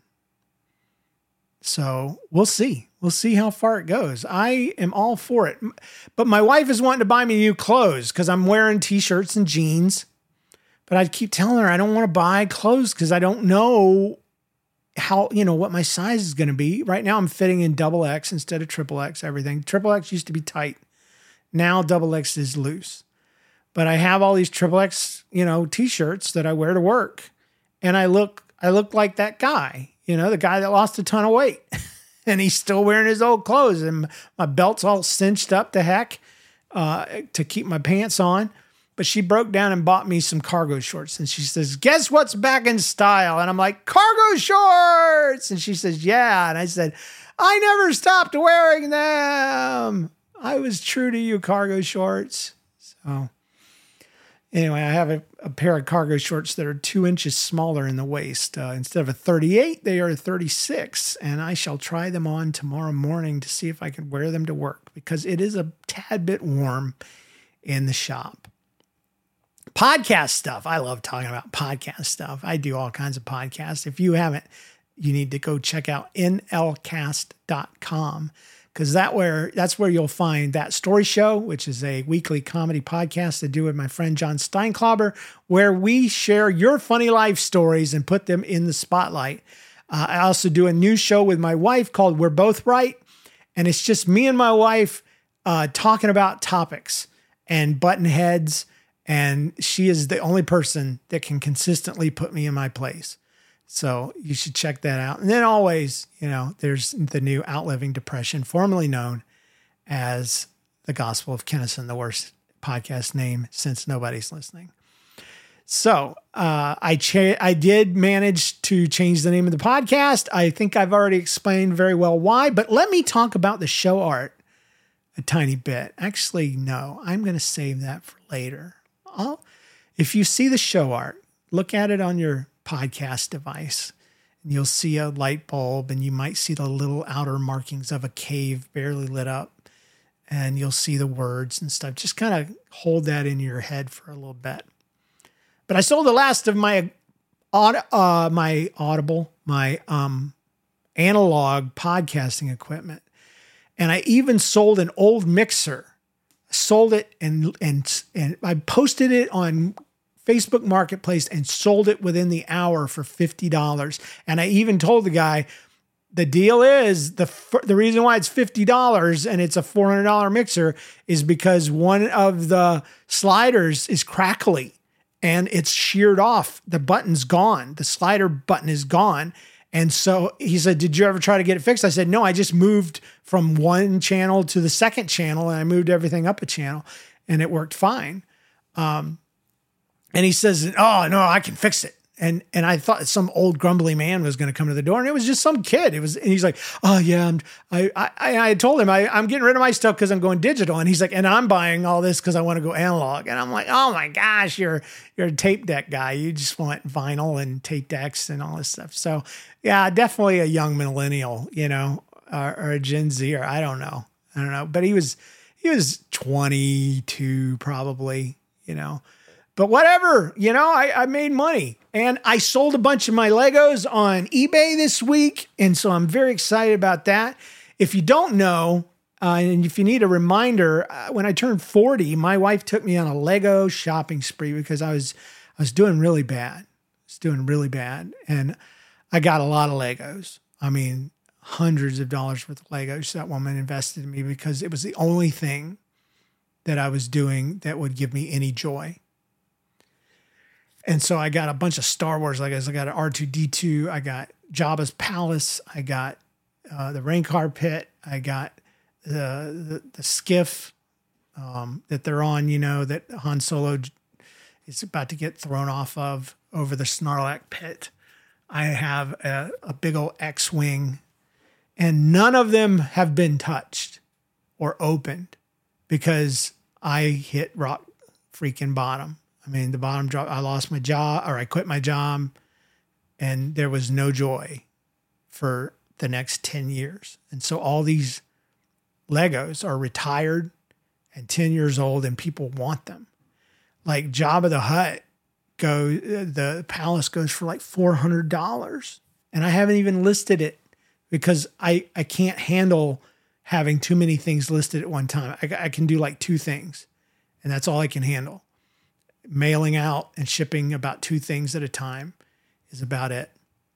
B: So we'll see. We'll see how far it goes. I am all for it. But my wife is wanting to buy me new clothes because I'm wearing t-shirts and jeans. But I keep telling her I don't want to buy clothes because I don't know how, you know, what my size is going to be. Right now I'm fitting in double X instead of triple X, everything. Triple X used to be tight. Now double X is loose. But I have all these triple X, you know, t-shirts that I wear to work. And I look, I look like that guy, you know, the guy that lost a ton of weight and he's still wearing his old clothes and my belt's all cinched up to heck uh, to keep my pants on. But she broke down and bought me some cargo shorts. And she says, guess what's back in style? And I'm like, cargo shorts. And she says, yeah. And I said, I never stopped wearing them. I was true to you, cargo shorts. So anyway, I have a, a pair of cargo shorts that are two inches smaller in the waist. Uh, instead of a thirty-eight, they are a thirty-six. And I shall try them on tomorrow morning to see if I can wear them to work because it is a tad bit warm in the shop. Podcast stuff. I love talking about podcast stuff. I do all kinds of podcasts. If you haven't, you need to go check out N L cast dot com because that where that's where you'll find That Story Show, which is a weekly comedy podcast I do with my friend John Steinklauber, where we share your funny life stories and put them in the spotlight. Uh, I also do a new show with my wife called We're Both Right, and it's just me and my wife uh, talking about topics and button heads. And she is the only person that can consistently put me in my place. So you should check that out. And then always, you know, there's the new Outliving Depression, formerly known as The Gospel of Kennison, the worst podcast name since nobody's listening. So uh, I cha- I did manage to change the name of the podcast. I think I've already explained very well why, but let me talk about the show art a tiny bit. Actually, no, I'm going to save that for later. I'll, if you see the show art, look at it on your podcast device and you'll see a light bulb and you might see the little outer markings of a cave barely lit up and you'll see the words and stuff. Just kind of hold that in your head for a little bit. But I sold the last of my, uh, my Audible, my um, analog podcasting equipment. And I even sold an old mixer. Sold it and and and I posted it on Facebook Marketplace and sold it within the hour for fifty dollars. And I even told the guy, the deal is the the reason why it's fifty dollars and it's a four hundred dollars mixer is because one of the sliders is crackly and it's sheared off. The button's gone. The slider button is gone. And so he said, did you ever try to get it fixed? I said, no, I just moved from one channel to the second channel and I moved everything up a channel and it worked fine. Um, and he says, oh, no, I can fix it. And and I thought some old grumbly man was going to come to the door and it was just some kid. It was, and he's like, oh yeah, I'm, I, I, I told him I, I'm getting rid of my stuff because I'm going digital. And he's like, and I'm buying all this because I want to go analog. And I'm like, oh my gosh, you're, you're a tape deck guy. You just want vinyl and tape decks and all this stuff. So yeah, definitely a young millennial, you know, or, or a Gen Z, or I don't know. I don't know. But he was, he was twenty-two probably, you know. But whatever, you know, I, I made money and I sold a bunch of my Legos on eBay this week. And so I'm very excited about that. If you don't know, uh, and if you need a reminder, uh, when I turned forty, my wife took me on a Lego shopping spree because I was, I was doing really bad. I was doing really bad. And I got a lot of Legos. I mean, hundreds of dollars worth of Legos that woman invested in me because it was the only thing that I was doing that would give me any joy. And so I got a bunch of Star Wars Legos. I got an R two D two. I got Jabba's palace. I got uh, the Rancor pit. I got the the, the skiff um, that they're on, you know, that Han Solo is about to get thrown off of over the Sarlacc pit. I have a, a big old X-Wing, and none of them have been touched or opened because I hit rock freaking bottom. I mean, the bottom drop, I lost my job, or I quit my job, and there was no joy for the next ten years. And so all these Legos are retired and ten years old, and people want them. Like Jabba the Hutt, go, the palace goes for like four hundred dollars. And I haven't even listed it because I, I can't handle having too many things listed at one time. I, I can do like two things, and that's all I can handle. Mailing out and shipping about two things at a time is about it.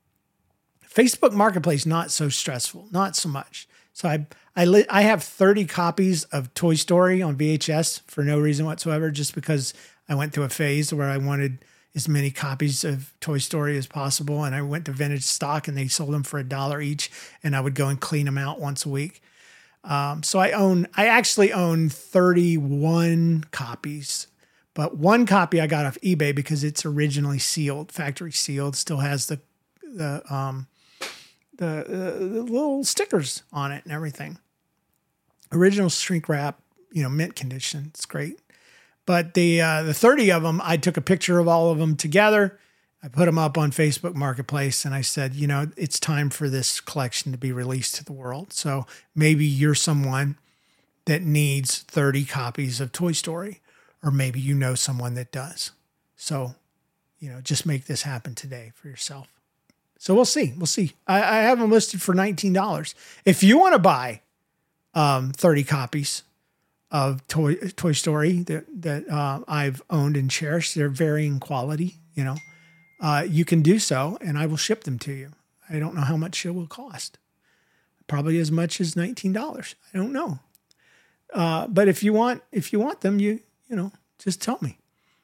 B: Facebook Marketplace, not so stressful, not so much. So I I li- I have thirty copies of Toy Story on V H S for no reason whatsoever, just because I went through a phase where I wanted as many copies of Toy Story as possible. And I went to Vintage Stock and they sold them for a dollar each, and I would go and clean them out once a week. Um, so I own, I actually own thirty-one copies. But one copy I got off eBay because it's originally sealed, factory sealed, still has the the um, the, uh, the little stickers on it and everything. Original shrink wrap, you know, mint condition. It's great. But the uh, the thirty of them, I took a picture of all of them together. I put them up on Facebook Marketplace, and I said, you know, it's time for this collection to be released to the world. So maybe you're someone that needs thirty copies of Toy Story. Or maybe you know someone that does. So, you know, just make this happen today for yourself. So we'll see. We'll see. I, I have them listed for nineteen dollars. If you want to buy um, thirty copies of Toy Toy Story that that uh, I've owned and cherished, they're varying quality, you know, uh, you can do so, and I will ship them to you. I don't know how much it will cost. Probably as much as nineteen dollars. I don't know. Uh, but if you want, if you want them, you you know, just tell me.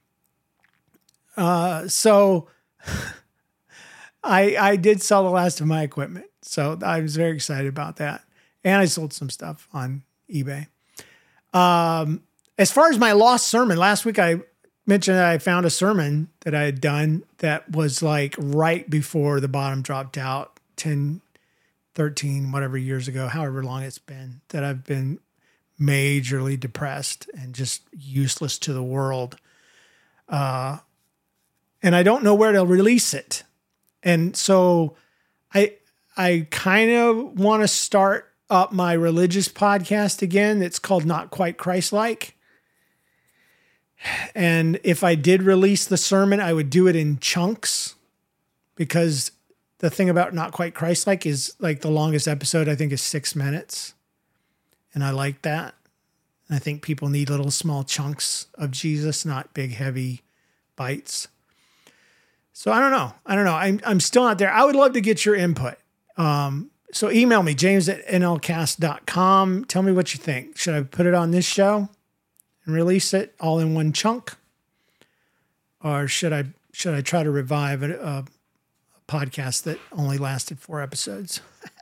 B: Uh, so I I did sell the last of my equipment. So I was very excited about that. And I sold some stuff on eBay. Um, as far as my lost sermon, last week I mentioned that I found a sermon that I had done that was like right before the bottom dropped out, ten, thirteen, whatever years ago, however long it's been, that I've been majorly depressed and just useless to the world. Uh, and I don't know where to release it. And so I, I kind of want to start up my religious podcast again. It's called Not Quite Christ-Like. And if I did release the sermon, I would do it in chunks, because the thing about Not Quite Christ-Like is like the longest episode, I think, is six minutes. And I like that. I think people need little small chunks of Jesus, not big, heavy bites. So I don't know. I don't know. I'm, I'm still not there. I would love to get your input. Um, so email me, james at n l cast dot com. Tell me what you think. Should I put it on this show and release it all in one chunk? Or should I should I try to revive a, a podcast that only lasted four episodes?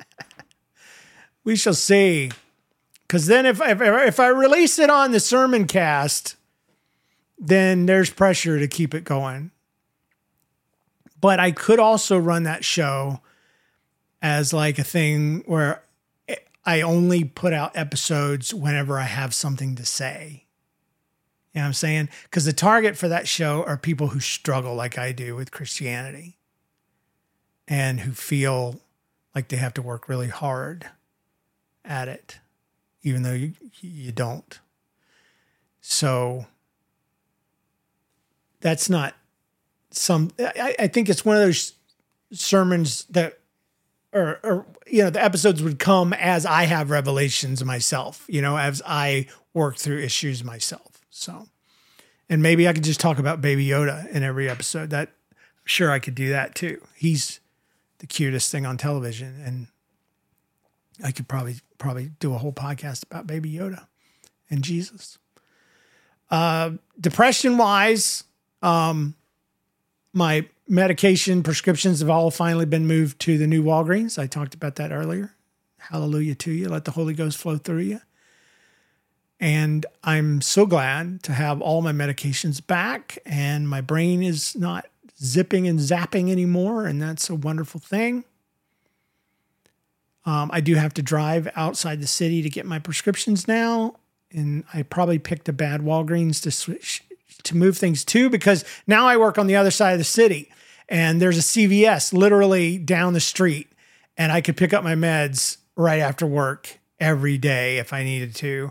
B: We shall see. Because then if, if if I release it on the sermon cast, then there's pressure to keep it going. But I could also run that show as like a thing where I only put out episodes whenever I have something to say. You know what I'm saying? Because the target for that show are people who struggle like I do with Christianity and who feel like they have to work really hard at it, even though you, you don't. So that's not some, I, I think it's one of those sermons that, or, or, you know, the episodes would come as I have revelations myself, you know, as I work through issues myself. So, and maybe I could just talk about Baby Yoda in every episode. That, I'm sure I could do that too. He's the cutest thing on television, and I could probably probably do a whole podcast about Baby Yoda and Jesus. Uh, depression wise, um, my medication prescriptions have all finally been moved to the new Walgreens. I talked about that earlier. Hallelujah to you. Let the Holy Ghost flow through you. And I'm so glad to have all my medications back, and my brain is not zipping and zapping anymore, and that's a wonderful thing. Um, I do have to drive outside the city to get my prescriptions now, and I probably picked a bad Walgreens to switch to move things to, because now I work on the other side of the city, and there's a C V S literally down the street, and I could pick up my meds right after work every day if I needed to.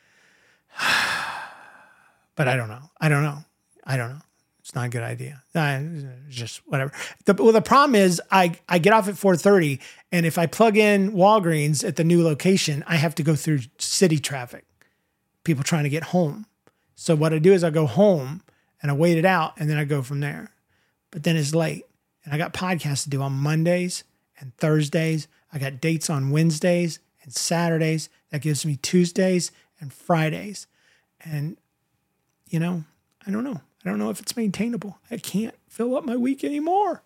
B: But I don't know. I don't know. I don't know. It's not a good idea. I, just whatever. The, well, the problem is I, I get off at four thirty, and if I plug in Walgreens at the new location, I have to go through city traffic, people trying to get home. So what I do is I go home and I wait it out, and then I go from there. But then it's late, and I got podcasts to do on Mondays and Thursdays. I got dates on Wednesdays and Saturdays. That gives me Tuesdays and Fridays. And, you know, I don't know. I don't know if it's maintainable. I can't fill up my week anymore.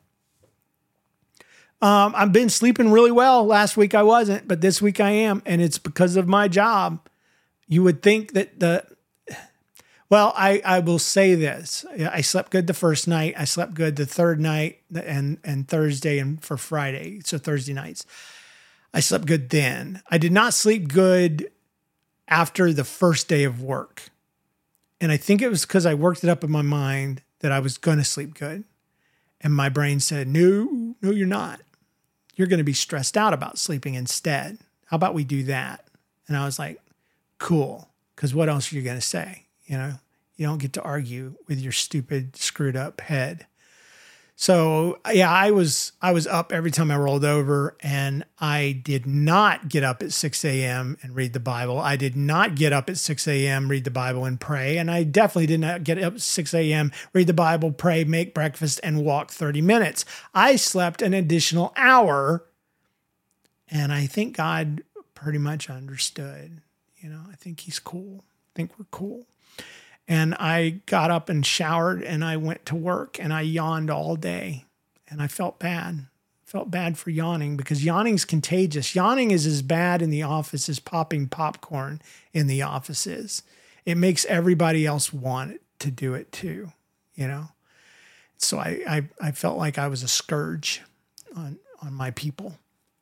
B: Um, I've been sleeping really well. Last week I wasn't, but this week I am. And it's because of my job. You would think that the, well, I, I will say this. I slept good the first night. I slept good the third night and, and Thursday and for Friday. So Thursday nights. I slept good then. I did not sleep good after the first day of work. And I think it was because I worked it up in my mind that I was going to sleep good. And my brain said, no, no, you're not. You're going to be stressed out about sleeping instead. How about we do that? And I was like, cool. Because what else are you going to say? You know, you don't get to argue with your stupid, screwed up head. So yeah, I was I was up every time I rolled over, and I did not get up at six a.m. and read the Bible. I did not get up at six a.m., read the Bible and pray. And I definitely did not get up at six a.m., read the Bible, pray, make breakfast, and walk thirty minutes. I slept an additional hour, and I think God pretty much understood. You know, I think he's cool. I think we're cool. And I got up and showered, and I went to work, and I yawned all day, and I felt bad. Felt bad for yawning, because yawning's contagious. Yawning is as bad in the office as popping popcorn in the office is. It makes everybody else want to do it too, you know? So I, I, I felt like I was a scourge on, on my people.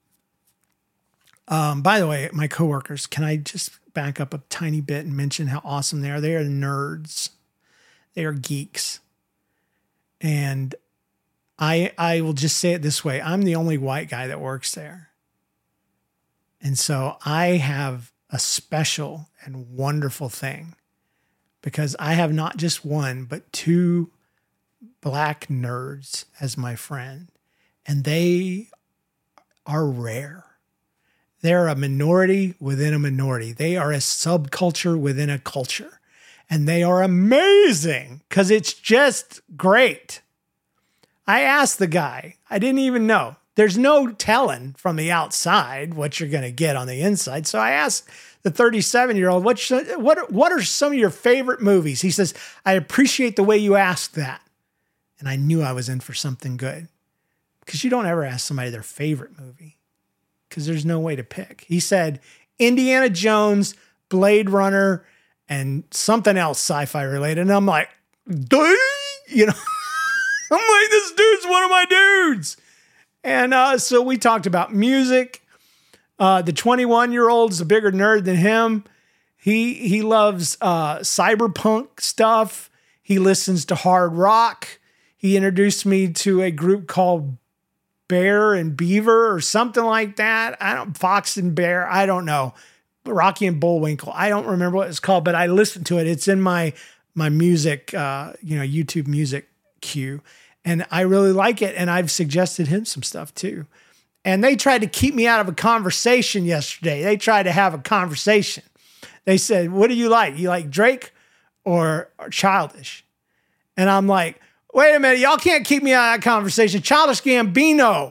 B: Um, by the way, my coworkers, can I just back up a tiny bit and mention how awesome they are? They are nerds. They are geeks. And I I will just say it this way. I'm the only white guy that works there. And so I have a special and wonderful thing, because I have not just one, but two black nerds as my friend. And they are rare. They're a minority within a minority. They are a subculture within a culture. And they are amazing, because it's just great. I asked the guy, I didn't even know. There's no telling from the outside what you're going to get on the inside. So I asked the thirty-seven-year-old, what, what, what are some of your favorite movies? He says, I appreciate the way you asked that. And I knew I was in for something good, because you don't ever ask somebody their favorite movie, because there's no way to pick. He said, Indiana Jones, Blade Runner, and something else sci-fi related. And I'm like, dude, you know, I'm like, this dude's one of my dudes. And uh, so we talked about music. Uh, the twenty-one-year-old's a bigger nerd than him. He, he loves uh, cyberpunk stuff. He listens to hard rock. He introduced me to a group called Bear and Beaver or something like that. I don't, Fox and Bear. I don't know. Rocky and Bullwinkle. I don't remember what it's called, but I listened to it. It's in my, my music, uh, you know, YouTube music queue. And I really like it. And I've suggested him some stuff too. And they tried to keep me out of a conversation yesterday. They tried to have a conversation. They said, what do you like? You like Drake or, or Childish? And I'm like, wait a minute, y'all can't keep me out of that conversation. Childish Gambino,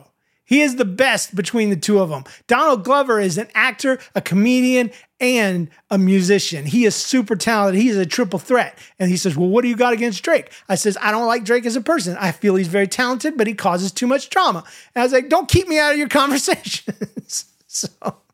B: He is the best between the two of them. Donald Glover is an actor, a comedian, and a musician. He is super talented. He is a triple threat. And he says, well, what do you got against Drake? I says, I don't like Drake as a person. I feel he's very talented, but he causes too much drama. And I was like, don't keep me out of your conversations. So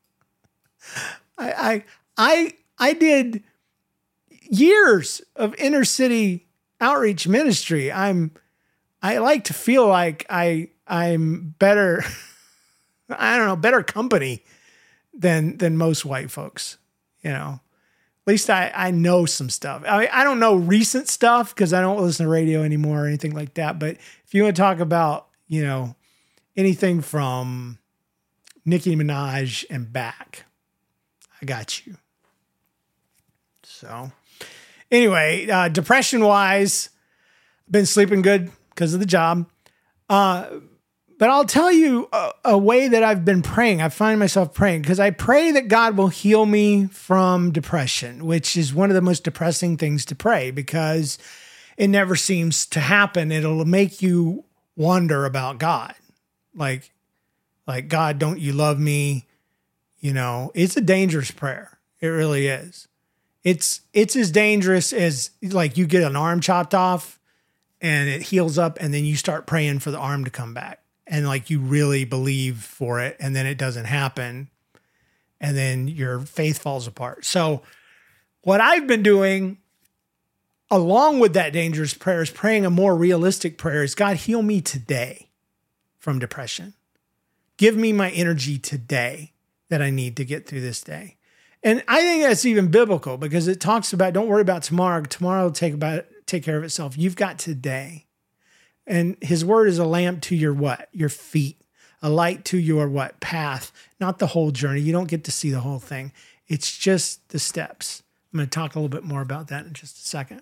B: I, I, I, I did years of inner city outreach ministry. I'm, I like to feel like I, I'm better, I don't know, better company than, than most white folks, you know. At least I, I know some stuff. I mean, I don't know recent stuff because I don't listen to radio anymore or anything like that. But if you want to talk about, you know, anything from Nicki Minaj and back, I got you. So anyway, uh, depression wise, been sleeping good because of the job. Uh, but I'll tell you a, a way that I've been praying. I find myself praying because I pray that God will heal me from depression, which is one of the most depressing things to pray because it never seems to happen. It'll make you wonder about God. Like, like, God, don't you love me? You know, it's a dangerous prayer. It really is. It's, it's as dangerous as like you get an arm chopped off and it heals up and then you start praying for the arm to come back. And like you really believe for it and then it doesn't happen. And then your faith falls apart. So what I've been doing along with that dangerous prayer is praying a more realistic prayer is God, heal me today from depression. Give me my energy today that I need to get through this day. And I think that's even biblical because it talks about, don't worry about tomorrow. Tomorrow will take about, take care of itself. You've got today. And his word is a lamp to your what? Your feet, a light to your what? Path, not the whole journey. You don't get to see the whole thing. It's just the steps. I'm going to talk a little bit more about that in just a second.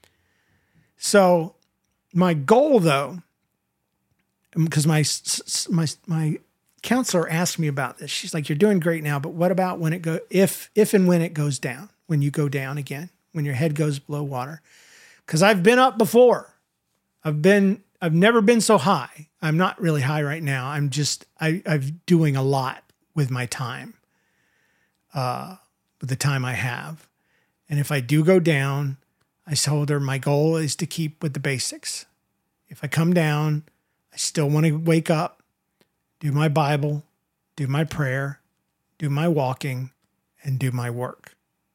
B: So my goal though, because my, my, my counselor asked me about this. She's like, you're doing great now, but what about when it go, if, if and when it goes down, when you go down again, when your head goes below water? Because I've been up before. I've been, I've never been so high. I'm not really high right now. I'm just, I, I'm doing a lot with my time, uh, with the time I have. And if I do go down, I told her my goal is to keep with the basics. If I come down, I still want to wake up, do my Bible, do my prayer, do my walking, and do my work.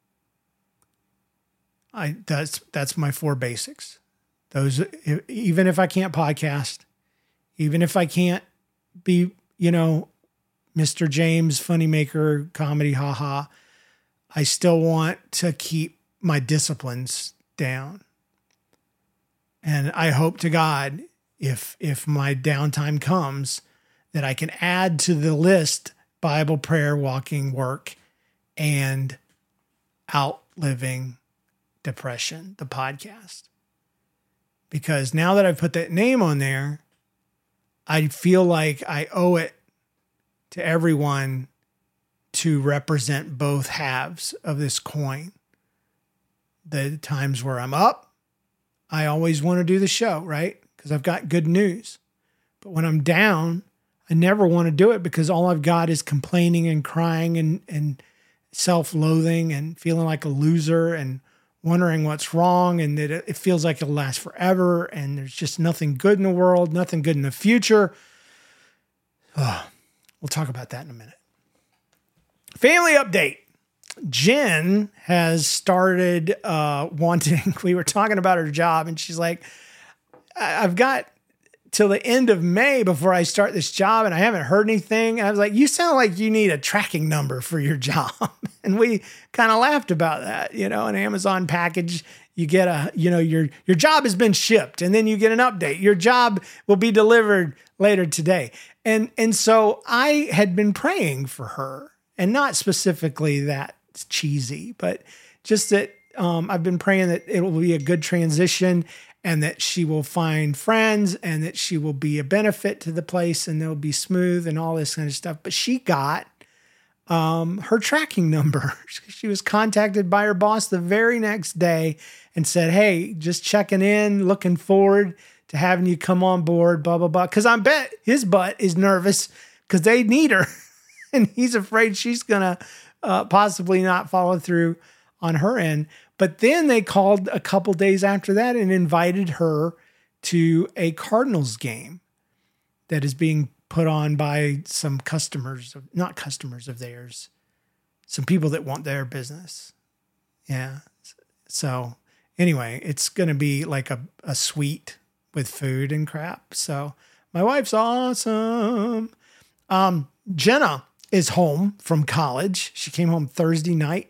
B: I, that's, that's my four basics. Those, even if I can't podcast, even if I can't be, you know, Mister James, funny maker, comedy, haha, I still want to keep my disciplines down. And I hope to God, if, if my downtime comes, that I can add to the list Bible, prayer, walking, work, and outliving depression, the podcast. Because now that I've put that name on there, I feel like I owe it to everyone to represent both halves of this coin. The times where I'm up, I always want to do the show, right? Because I've got good news. But when I'm down, I never want to do it because all I've got is complaining and crying and, and self-loathing and feeling like a loser and wondering what's wrong and that it feels like it'll last forever and there's just nothing good in the world, nothing good in the future. Oh, we'll talk about that in a minute. Family update. Jen has started uh, wanting, we were talking about her job and she's like, I've got till the end of May before I start this job and I haven't heard anything. And I was like, you sound like you need a tracking number for your job. And we kind of laughed about that, you know, an Amazon package, you get a, you know, your, your job has been shipped and then you get an update. Your job will be delivered later today. And, and so I had been praying for her and not specifically that cheesy, but just that um, I've been praying that it will be a good transition and that she will find friends and that she will be a benefit to the place and they'll be smooth and all this kind of stuff. But she got um, her tracking number. She was contacted by her boss the very next day and said, hey, just checking in, looking forward to having you come on board, blah, blah, blah. Because I bet his butt is nervous because they need her. And he's afraid she's going to uh, possibly not follow through on her end. But then they called a couple days after that and invited her to a Cardinals game that is being put on by some customers, not customers of theirs, some people that want their business. Yeah. So anyway, it's going to be like a, a suite with food and crap. So my wife's awesome. Um, Jenna is home from college. She came home Thursday night,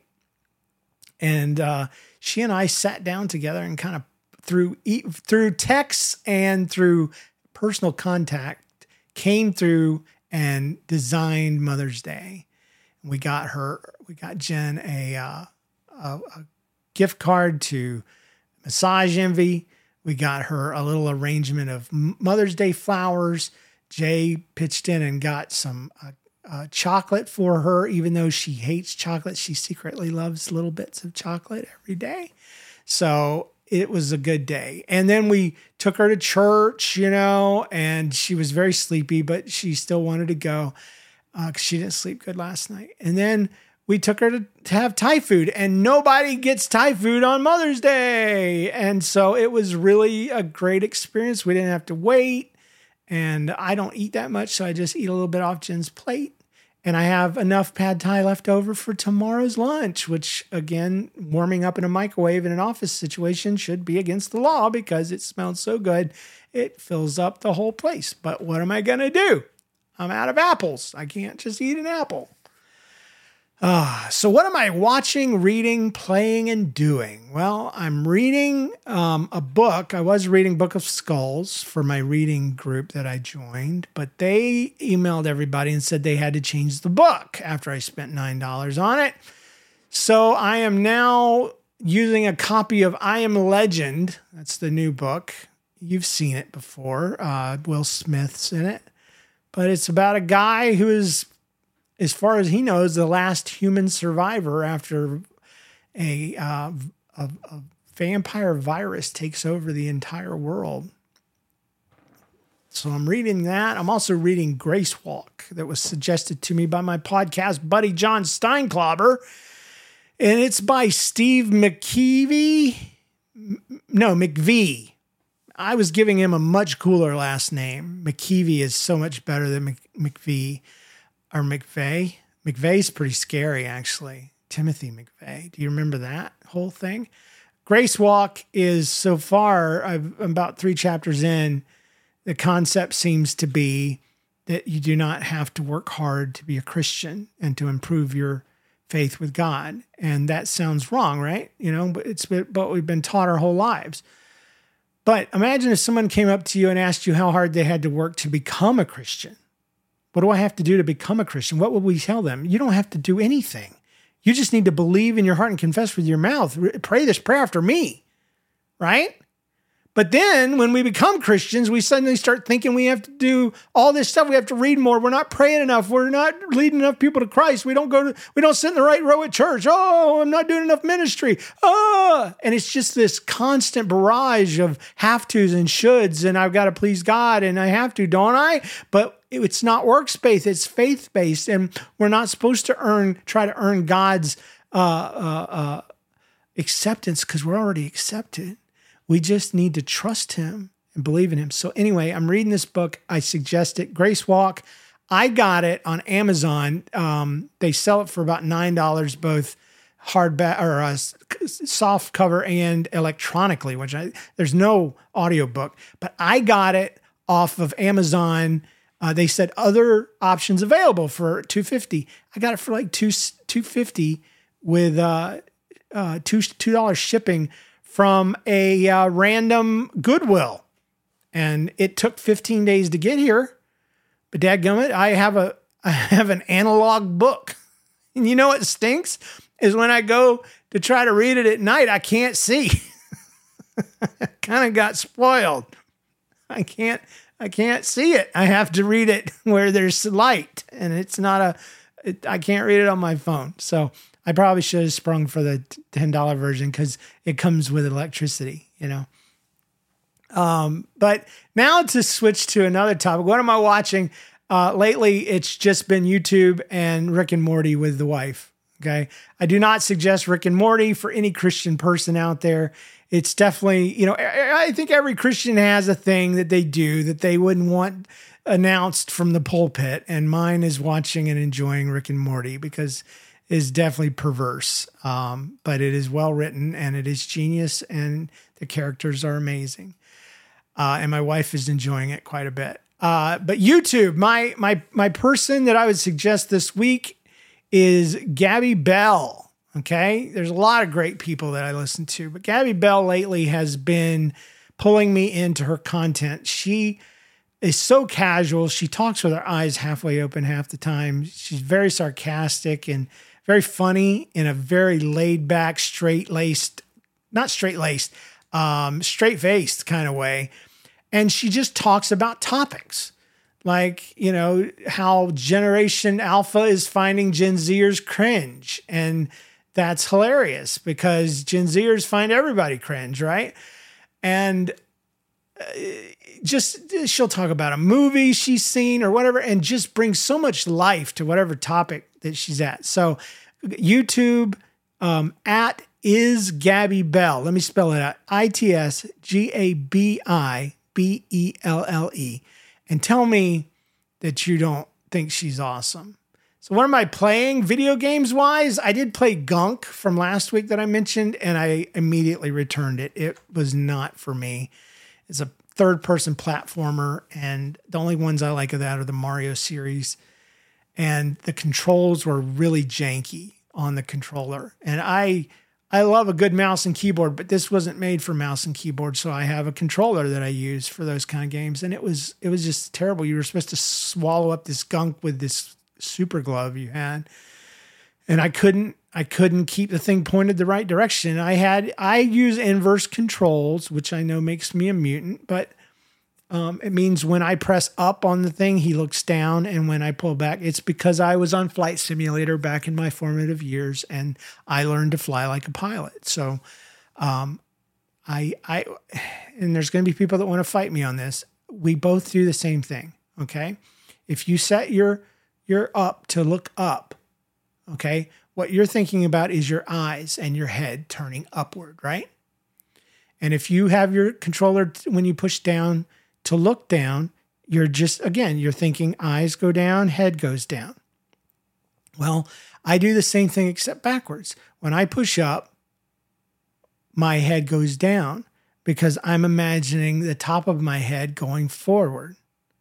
B: and uh, she and I sat down together and kind of through through texts and through personal contact came through and designed Mother's Day. We got her, we got Jen a, uh, a, a gift card to Massage Envy. We got her a little arrangement of Mother's Day flowers. Jay pitched in and got some uh, uh, chocolate for her, even though she hates chocolate. She secretly loves little bits of chocolate every day. So it was a good day. And then we took her to church, you know, and she was very sleepy, but she still wanted to go because uh, she didn't sleep good last night. And then we took her to, to have Thai food, and nobody gets Thai food on Mother's Day. And so it was really a great experience. We didn't have to wait, and I don't eat that much, so I just eat a little bit off Jen's plate. And I have enough pad thai left over for tomorrow's lunch, which, again, warming up in a microwave in an office situation should be against the law because it smells so good, it fills up the whole place. But what am I going to do? I'm out of apples. I can't just eat an apple. Uh, so what am I watching, reading, playing, and doing? Well, I'm reading um, a book. I was reading Book of Skulls for my reading group that I joined, but they emailed everybody and said they had to change the book after I spent nine dollars on it. So I am now using a copy of I Am Legend. That's the new book. You've seen it before. Uh, Will Smith's in it. But it's about a guy who is, as far as he knows, the last human survivor after a, uh, a, a vampire virus takes over the entire world. So I'm reading that. I'm also reading Grace Walk that was suggested to me by my podcast buddy, John Steinklauber. And it's by Steve McKeevy. No, McVie. I was giving him a much cooler last name. McKeevy is so much better than Mc, McVie. Or McVeigh. McVeigh's pretty scary, actually. Timothy McVeigh. Do you remember that whole thing? Grace Walk is, so far, I've, I'm about three chapters in, the concept seems to be that you do not have to work hard to be a Christian and to improve your faith with God. And that sounds wrong, right? You know, but it's what we've been taught our whole lives. But imagine if someone came up to you and asked you how hard they had to work to become a Christian. What do I have to do to become a Christian? What would we tell them? You don't have to do anything. You just need to believe in your heart and confess with your mouth. Pray this prayer after me, right? But then when we become Christians, we suddenly start thinking we have to do all this stuff. We have to read more. We're not praying enough. We're not leading enough people to Christ. We don't go to, we don't sit in the right row at church. Oh, I'm not doing enough ministry. Oh, and it's just this constant barrage of have tos and shoulds. And I've got to please God and I have to, don't I? But it's not works-based. It's faith-based. And we're not supposed to earn, try to earn God's uh, uh, uh, acceptance because we're already accepted. We just need to trust him and believe in him. So anyway, I'm reading this book. I suggest it, Grace Walk. I got it on Amazon. Um, they sell it for about nine dollars, both hardback or uh, soft cover and electronically, which I, there's no audiobook, but I got it off of Amazon. Uh, they said other options available for two dollars and fifty cents. I got it for like two dollars and fifty cents with uh, uh, two dollars shipping from a uh, random Goodwill. And it took fifteen days to get here. But dadgummit, I have a I have an analog book. And you know what stinks? Is when I go to try to read it at night, I can't see. I kind of got spoiled. I can't I can't see it. I have to read it where there's light. And it's not a it, I can't read it on my phone. So I probably should have sprung for the ten dollars version because it comes with electricity, you know. Um, but now to switch to another topic. What am I watching? Uh, lately, it's just been YouTube and Rick and Morty with the wife. Okay. I do not suggest Rick and Morty for any Christian person out there. It's definitely, you know, I think every Christian has a thing that they do that they wouldn't want announced from the pulpit. And mine is watching and enjoying Rick and Morty because it's definitely perverse. Um, but it is well written and it is genius and the characters are amazing. Uh, and my wife is enjoying it quite a bit. Uh, but YouTube, my my my person that I would suggest this week is Gabby Bell. Okay, there's a lot of great people that I listen to, but Gabby Bell lately has been pulling me into her content. She is so casual. She talks with her eyes halfway open half the time. She's very sarcastic and very funny in a very laid back, straight laced, not straight laced. Um, straight-faced kind of way. And she just talks about topics like, you know, how Generation Alpha is finding Gen Zers cringe. And that's hilarious because Gen Zers find everybody cringe, right? And uh, just she'll talk about a movie she's seen or whatever and just brings so much life to whatever topic that she's at. So YouTube um, at is Gabby Bell. Let me spell it out. I T S G A B I B E L L E. And tell me that you don't think she's awesome. So what am I playing video games wise? I did play Gunk from last week that I mentioned, and I immediately returned it. It was not for me. It's a third person platformer, and the only ones I like of that are the Mario series. And the controls were really janky on the controller. And I... I love a good mouse and keyboard, but this wasn't made for mouse and keyboard. So I have a controller that I use for those kind of games. And it was, it was just terrible. You were supposed to swallow up this gunk with this super glove you had. And I couldn't, I couldn't keep the thing pointed the right direction. I had, I use inverse controls, which I know makes me a mutant, but um, it means when I press up on the thing, he looks down. And when I pull back, it's because I was on Flight Simulator back in my formative years and I learned to fly like a pilot. So um, I, I, and there's going to be people that want to fight me on this. We both do the same thing. Okay. If you set your, your up to look up, okay, what you're thinking about is your eyes and your head turning upward, right? And if you have your controller, t- when you push down to look down, you're just, again, you're thinking eyes go down, head goes down. Well, I do the same thing except backwards. When I push up, my head goes down because I'm imagining the top of my head going forward.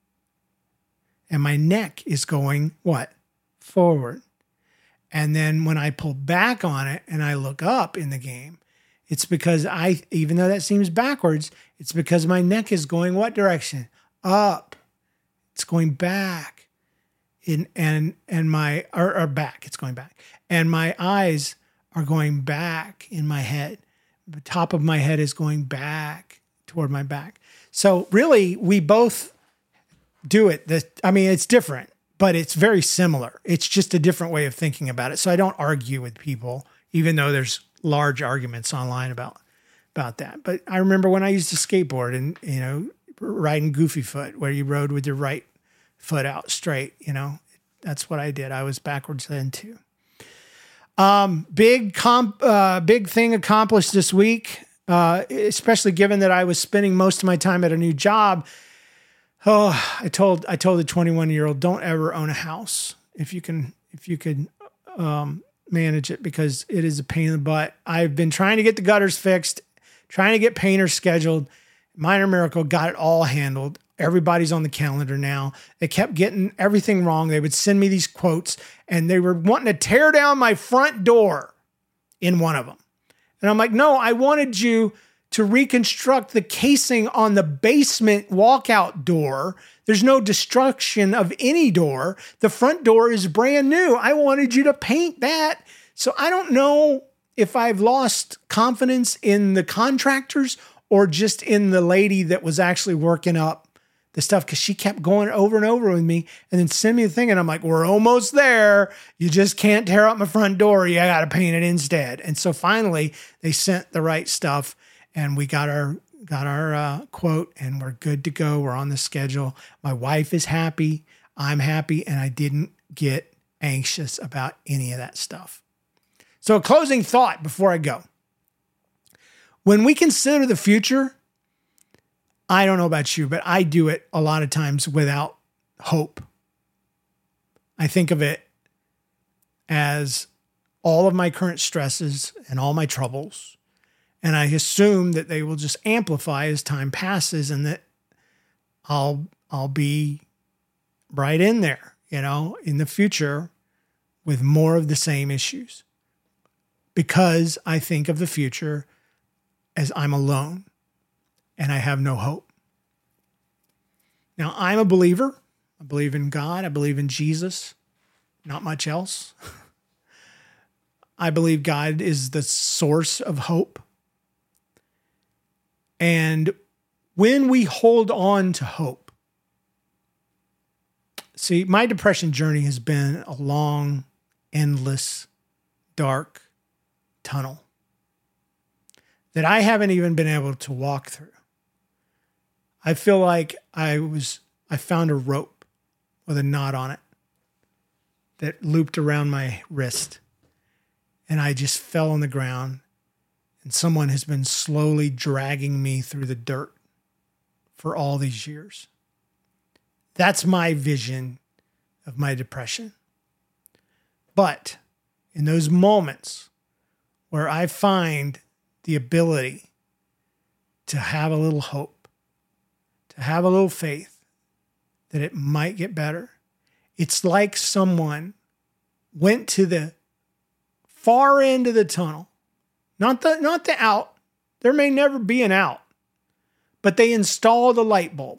B: And my neck is going what? Forward. And then when I pull back on it and I look up in the game, it's because I, even though that seems backwards, it's because my neck is going what direction? Up. It's going back. In, and and my, or, or back, it's going back. And my eyes are going back in my head. The top of my head is going back toward my back. So really, we both do it. The, I mean, it's different, but it's very similar. It's just a different way of thinking about it. So I don't argue with people, even though there's large arguments online about about that. But I remember when I used to skateboard and, you know, riding Goofy Foot, where you rode with your right foot out straight, you know, that's what I did. I was backwards then too. Um, big comp, uh, big thing accomplished this week, uh, especially given that I was spending most of my time at a new job. Oh, I told I told the twenty-one year old, don't ever own a house if you can if you could um, manage it, because it is a pain in the butt. I've been trying to get the gutters fixed, trying to get painters scheduled. Minor miracle, got it all handled. Everybody's on the calendar now. They kept getting everything wrong. They would send me these quotes and they were wanting to tear down my front door in one of them. And I'm like, no, I wanted you to reconstruct the casing on the basement walkout door. There's no destruction of any door. The front door is brand new. I wanted you to paint that. So I don't know if I've lost confidence in the contractors or just in the lady that was actually working up the stuff, because she kept going over and over with me and then send me the thing. And I'm like, we're almost there. You just can't tear up my front door. You got to paint it instead. And so finally they sent the right stuff and we got our got our uh, quote, and we're good to go. We're on the schedule. My wife is happy. I'm happy, and I didn't get anxious about any of that stuff. So a closing thought before I go. When we consider the future, I don't know about you, but I do it a lot of times without hope. I think of it as all of my current stresses and all my troubles, and I assume that they will just amplify as time passes, and that I'll I'll be right in there, you know, in the future with more of the same issues, because I think of the future as I'm alone and I have no hope. Now, I'm a believer. I believe in God. I believe in Jesus. Not much else. I believe God is the source of hope. And when we hold on to hope, see, my depression journey has been a long, endless, dark tunnel that I haven't even been able to walk through. I feel like I was, I found a rope with a knot on it that looped around my wrist, and I just fell on the ground, and someone has been slowly dragging me through the dirt for all these years. That's my vision of my depression. But in those moments where I find the ability to have a little hope, to have a little faith that it might get better, it's like someone went to the far end of the tunnel, not the, not the out. There may never be an out, but they installed a light bulb.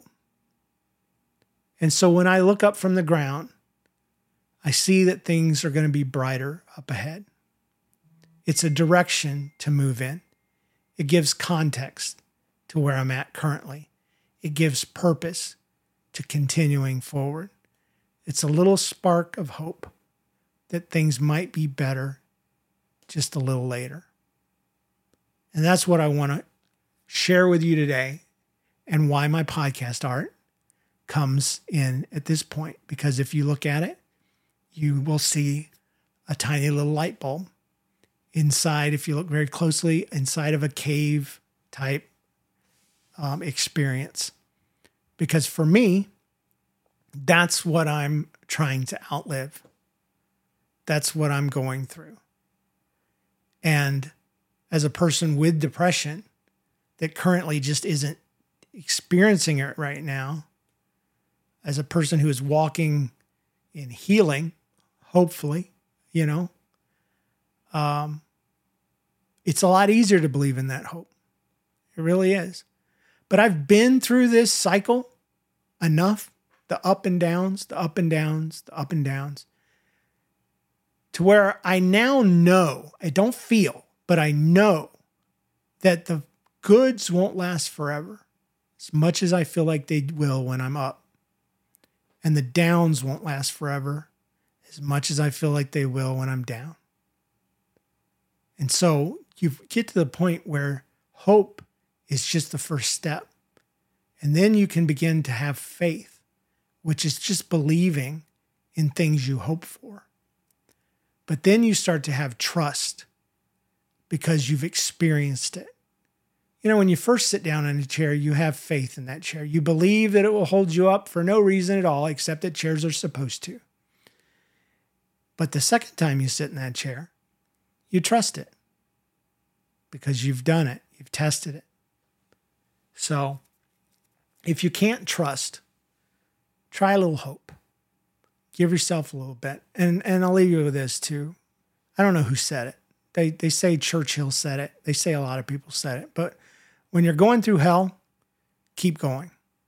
B: And so when I look up from the ground, I see that things are going to be brighter up ahead. It's a direction to move in. It gives context to where I'm at currently. It gives purpose to continuing forward. It's a little spark of hope that things might be better just a little later. And that's what I want to share with you today, and why my podcast art comes in at this point. Because if you look at it, you will see a tiny little light bulb inside, if you look very closely, inside of a cave type um, experience. Because for me, that's what I'm trying to outlive. That's what I'm going through. And as a person with depression that currently just isn't experiencing it right now, as a person who is walking in healing, hopefully, you know, um, it's a lot easier to believe in that hope. It really is. But I've been through this cycle enough, the up and downs, the up and downs, the up and downs, to where I now know, I don't feel, but I know that the goods won't last forever, as much as I feel like they will when I'm up. And the downs won't last forever, as much as I feel like they will when I'm down. And so you get to the point where hope is just the first step. And then you can begin to have faith, which is just believing in things you hope for. But then you start to have trust because you've experienced it. You know, when you first sit down in a chair, you have faith in that chair. You believe that it will hold you up for no reason at all, except that chairs are supposed to. But the second time you sit in that chair, you trust it because you've done it. You've tested it. So if you can't trust, try a little hope. Give yourself a little bit. And and I'll leave you with this too. I don't know who said it. They they say Churchill said it. They say a lot of people said it. But when you're going through hell, keep going.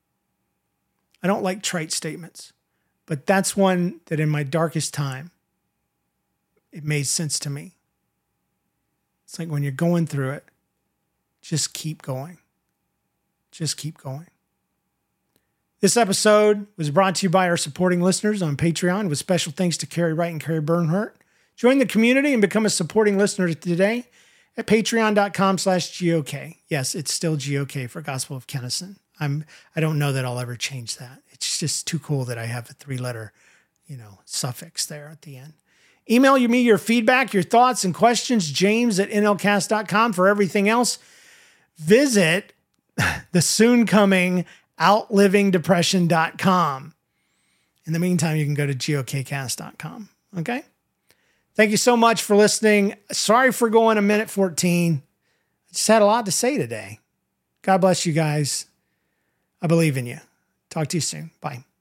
B: I don't like trite statements, but that's one that in my darkest time, it made sense to me. It's like when you're going through it, just keep going. Just keep going. This episode was brought to you by our supporting listeners on Patreon, with special thanks to Carrie Wright and Carrie Bernhardt. Join the community and become a supporting listener today at patreon.com slash GOK. Yes, it's still G O K for Gospel of Kennison. I'm, I don't know that I'll ever change that. It's just too cool that I have a three letter, you know, suffix there at the end. Email me your feedback, your thoughts and questions, James at N L cast dot com. For everything else, visit the soon coming outliving depression dot com. In the meantime, you can go to G O K cast dot com. Okay. Thank you so much for listening. Sorry for going a minute fourteen. I just had a lot to say today. God bless you guys. I believe in you. Talk to you soon. Bye.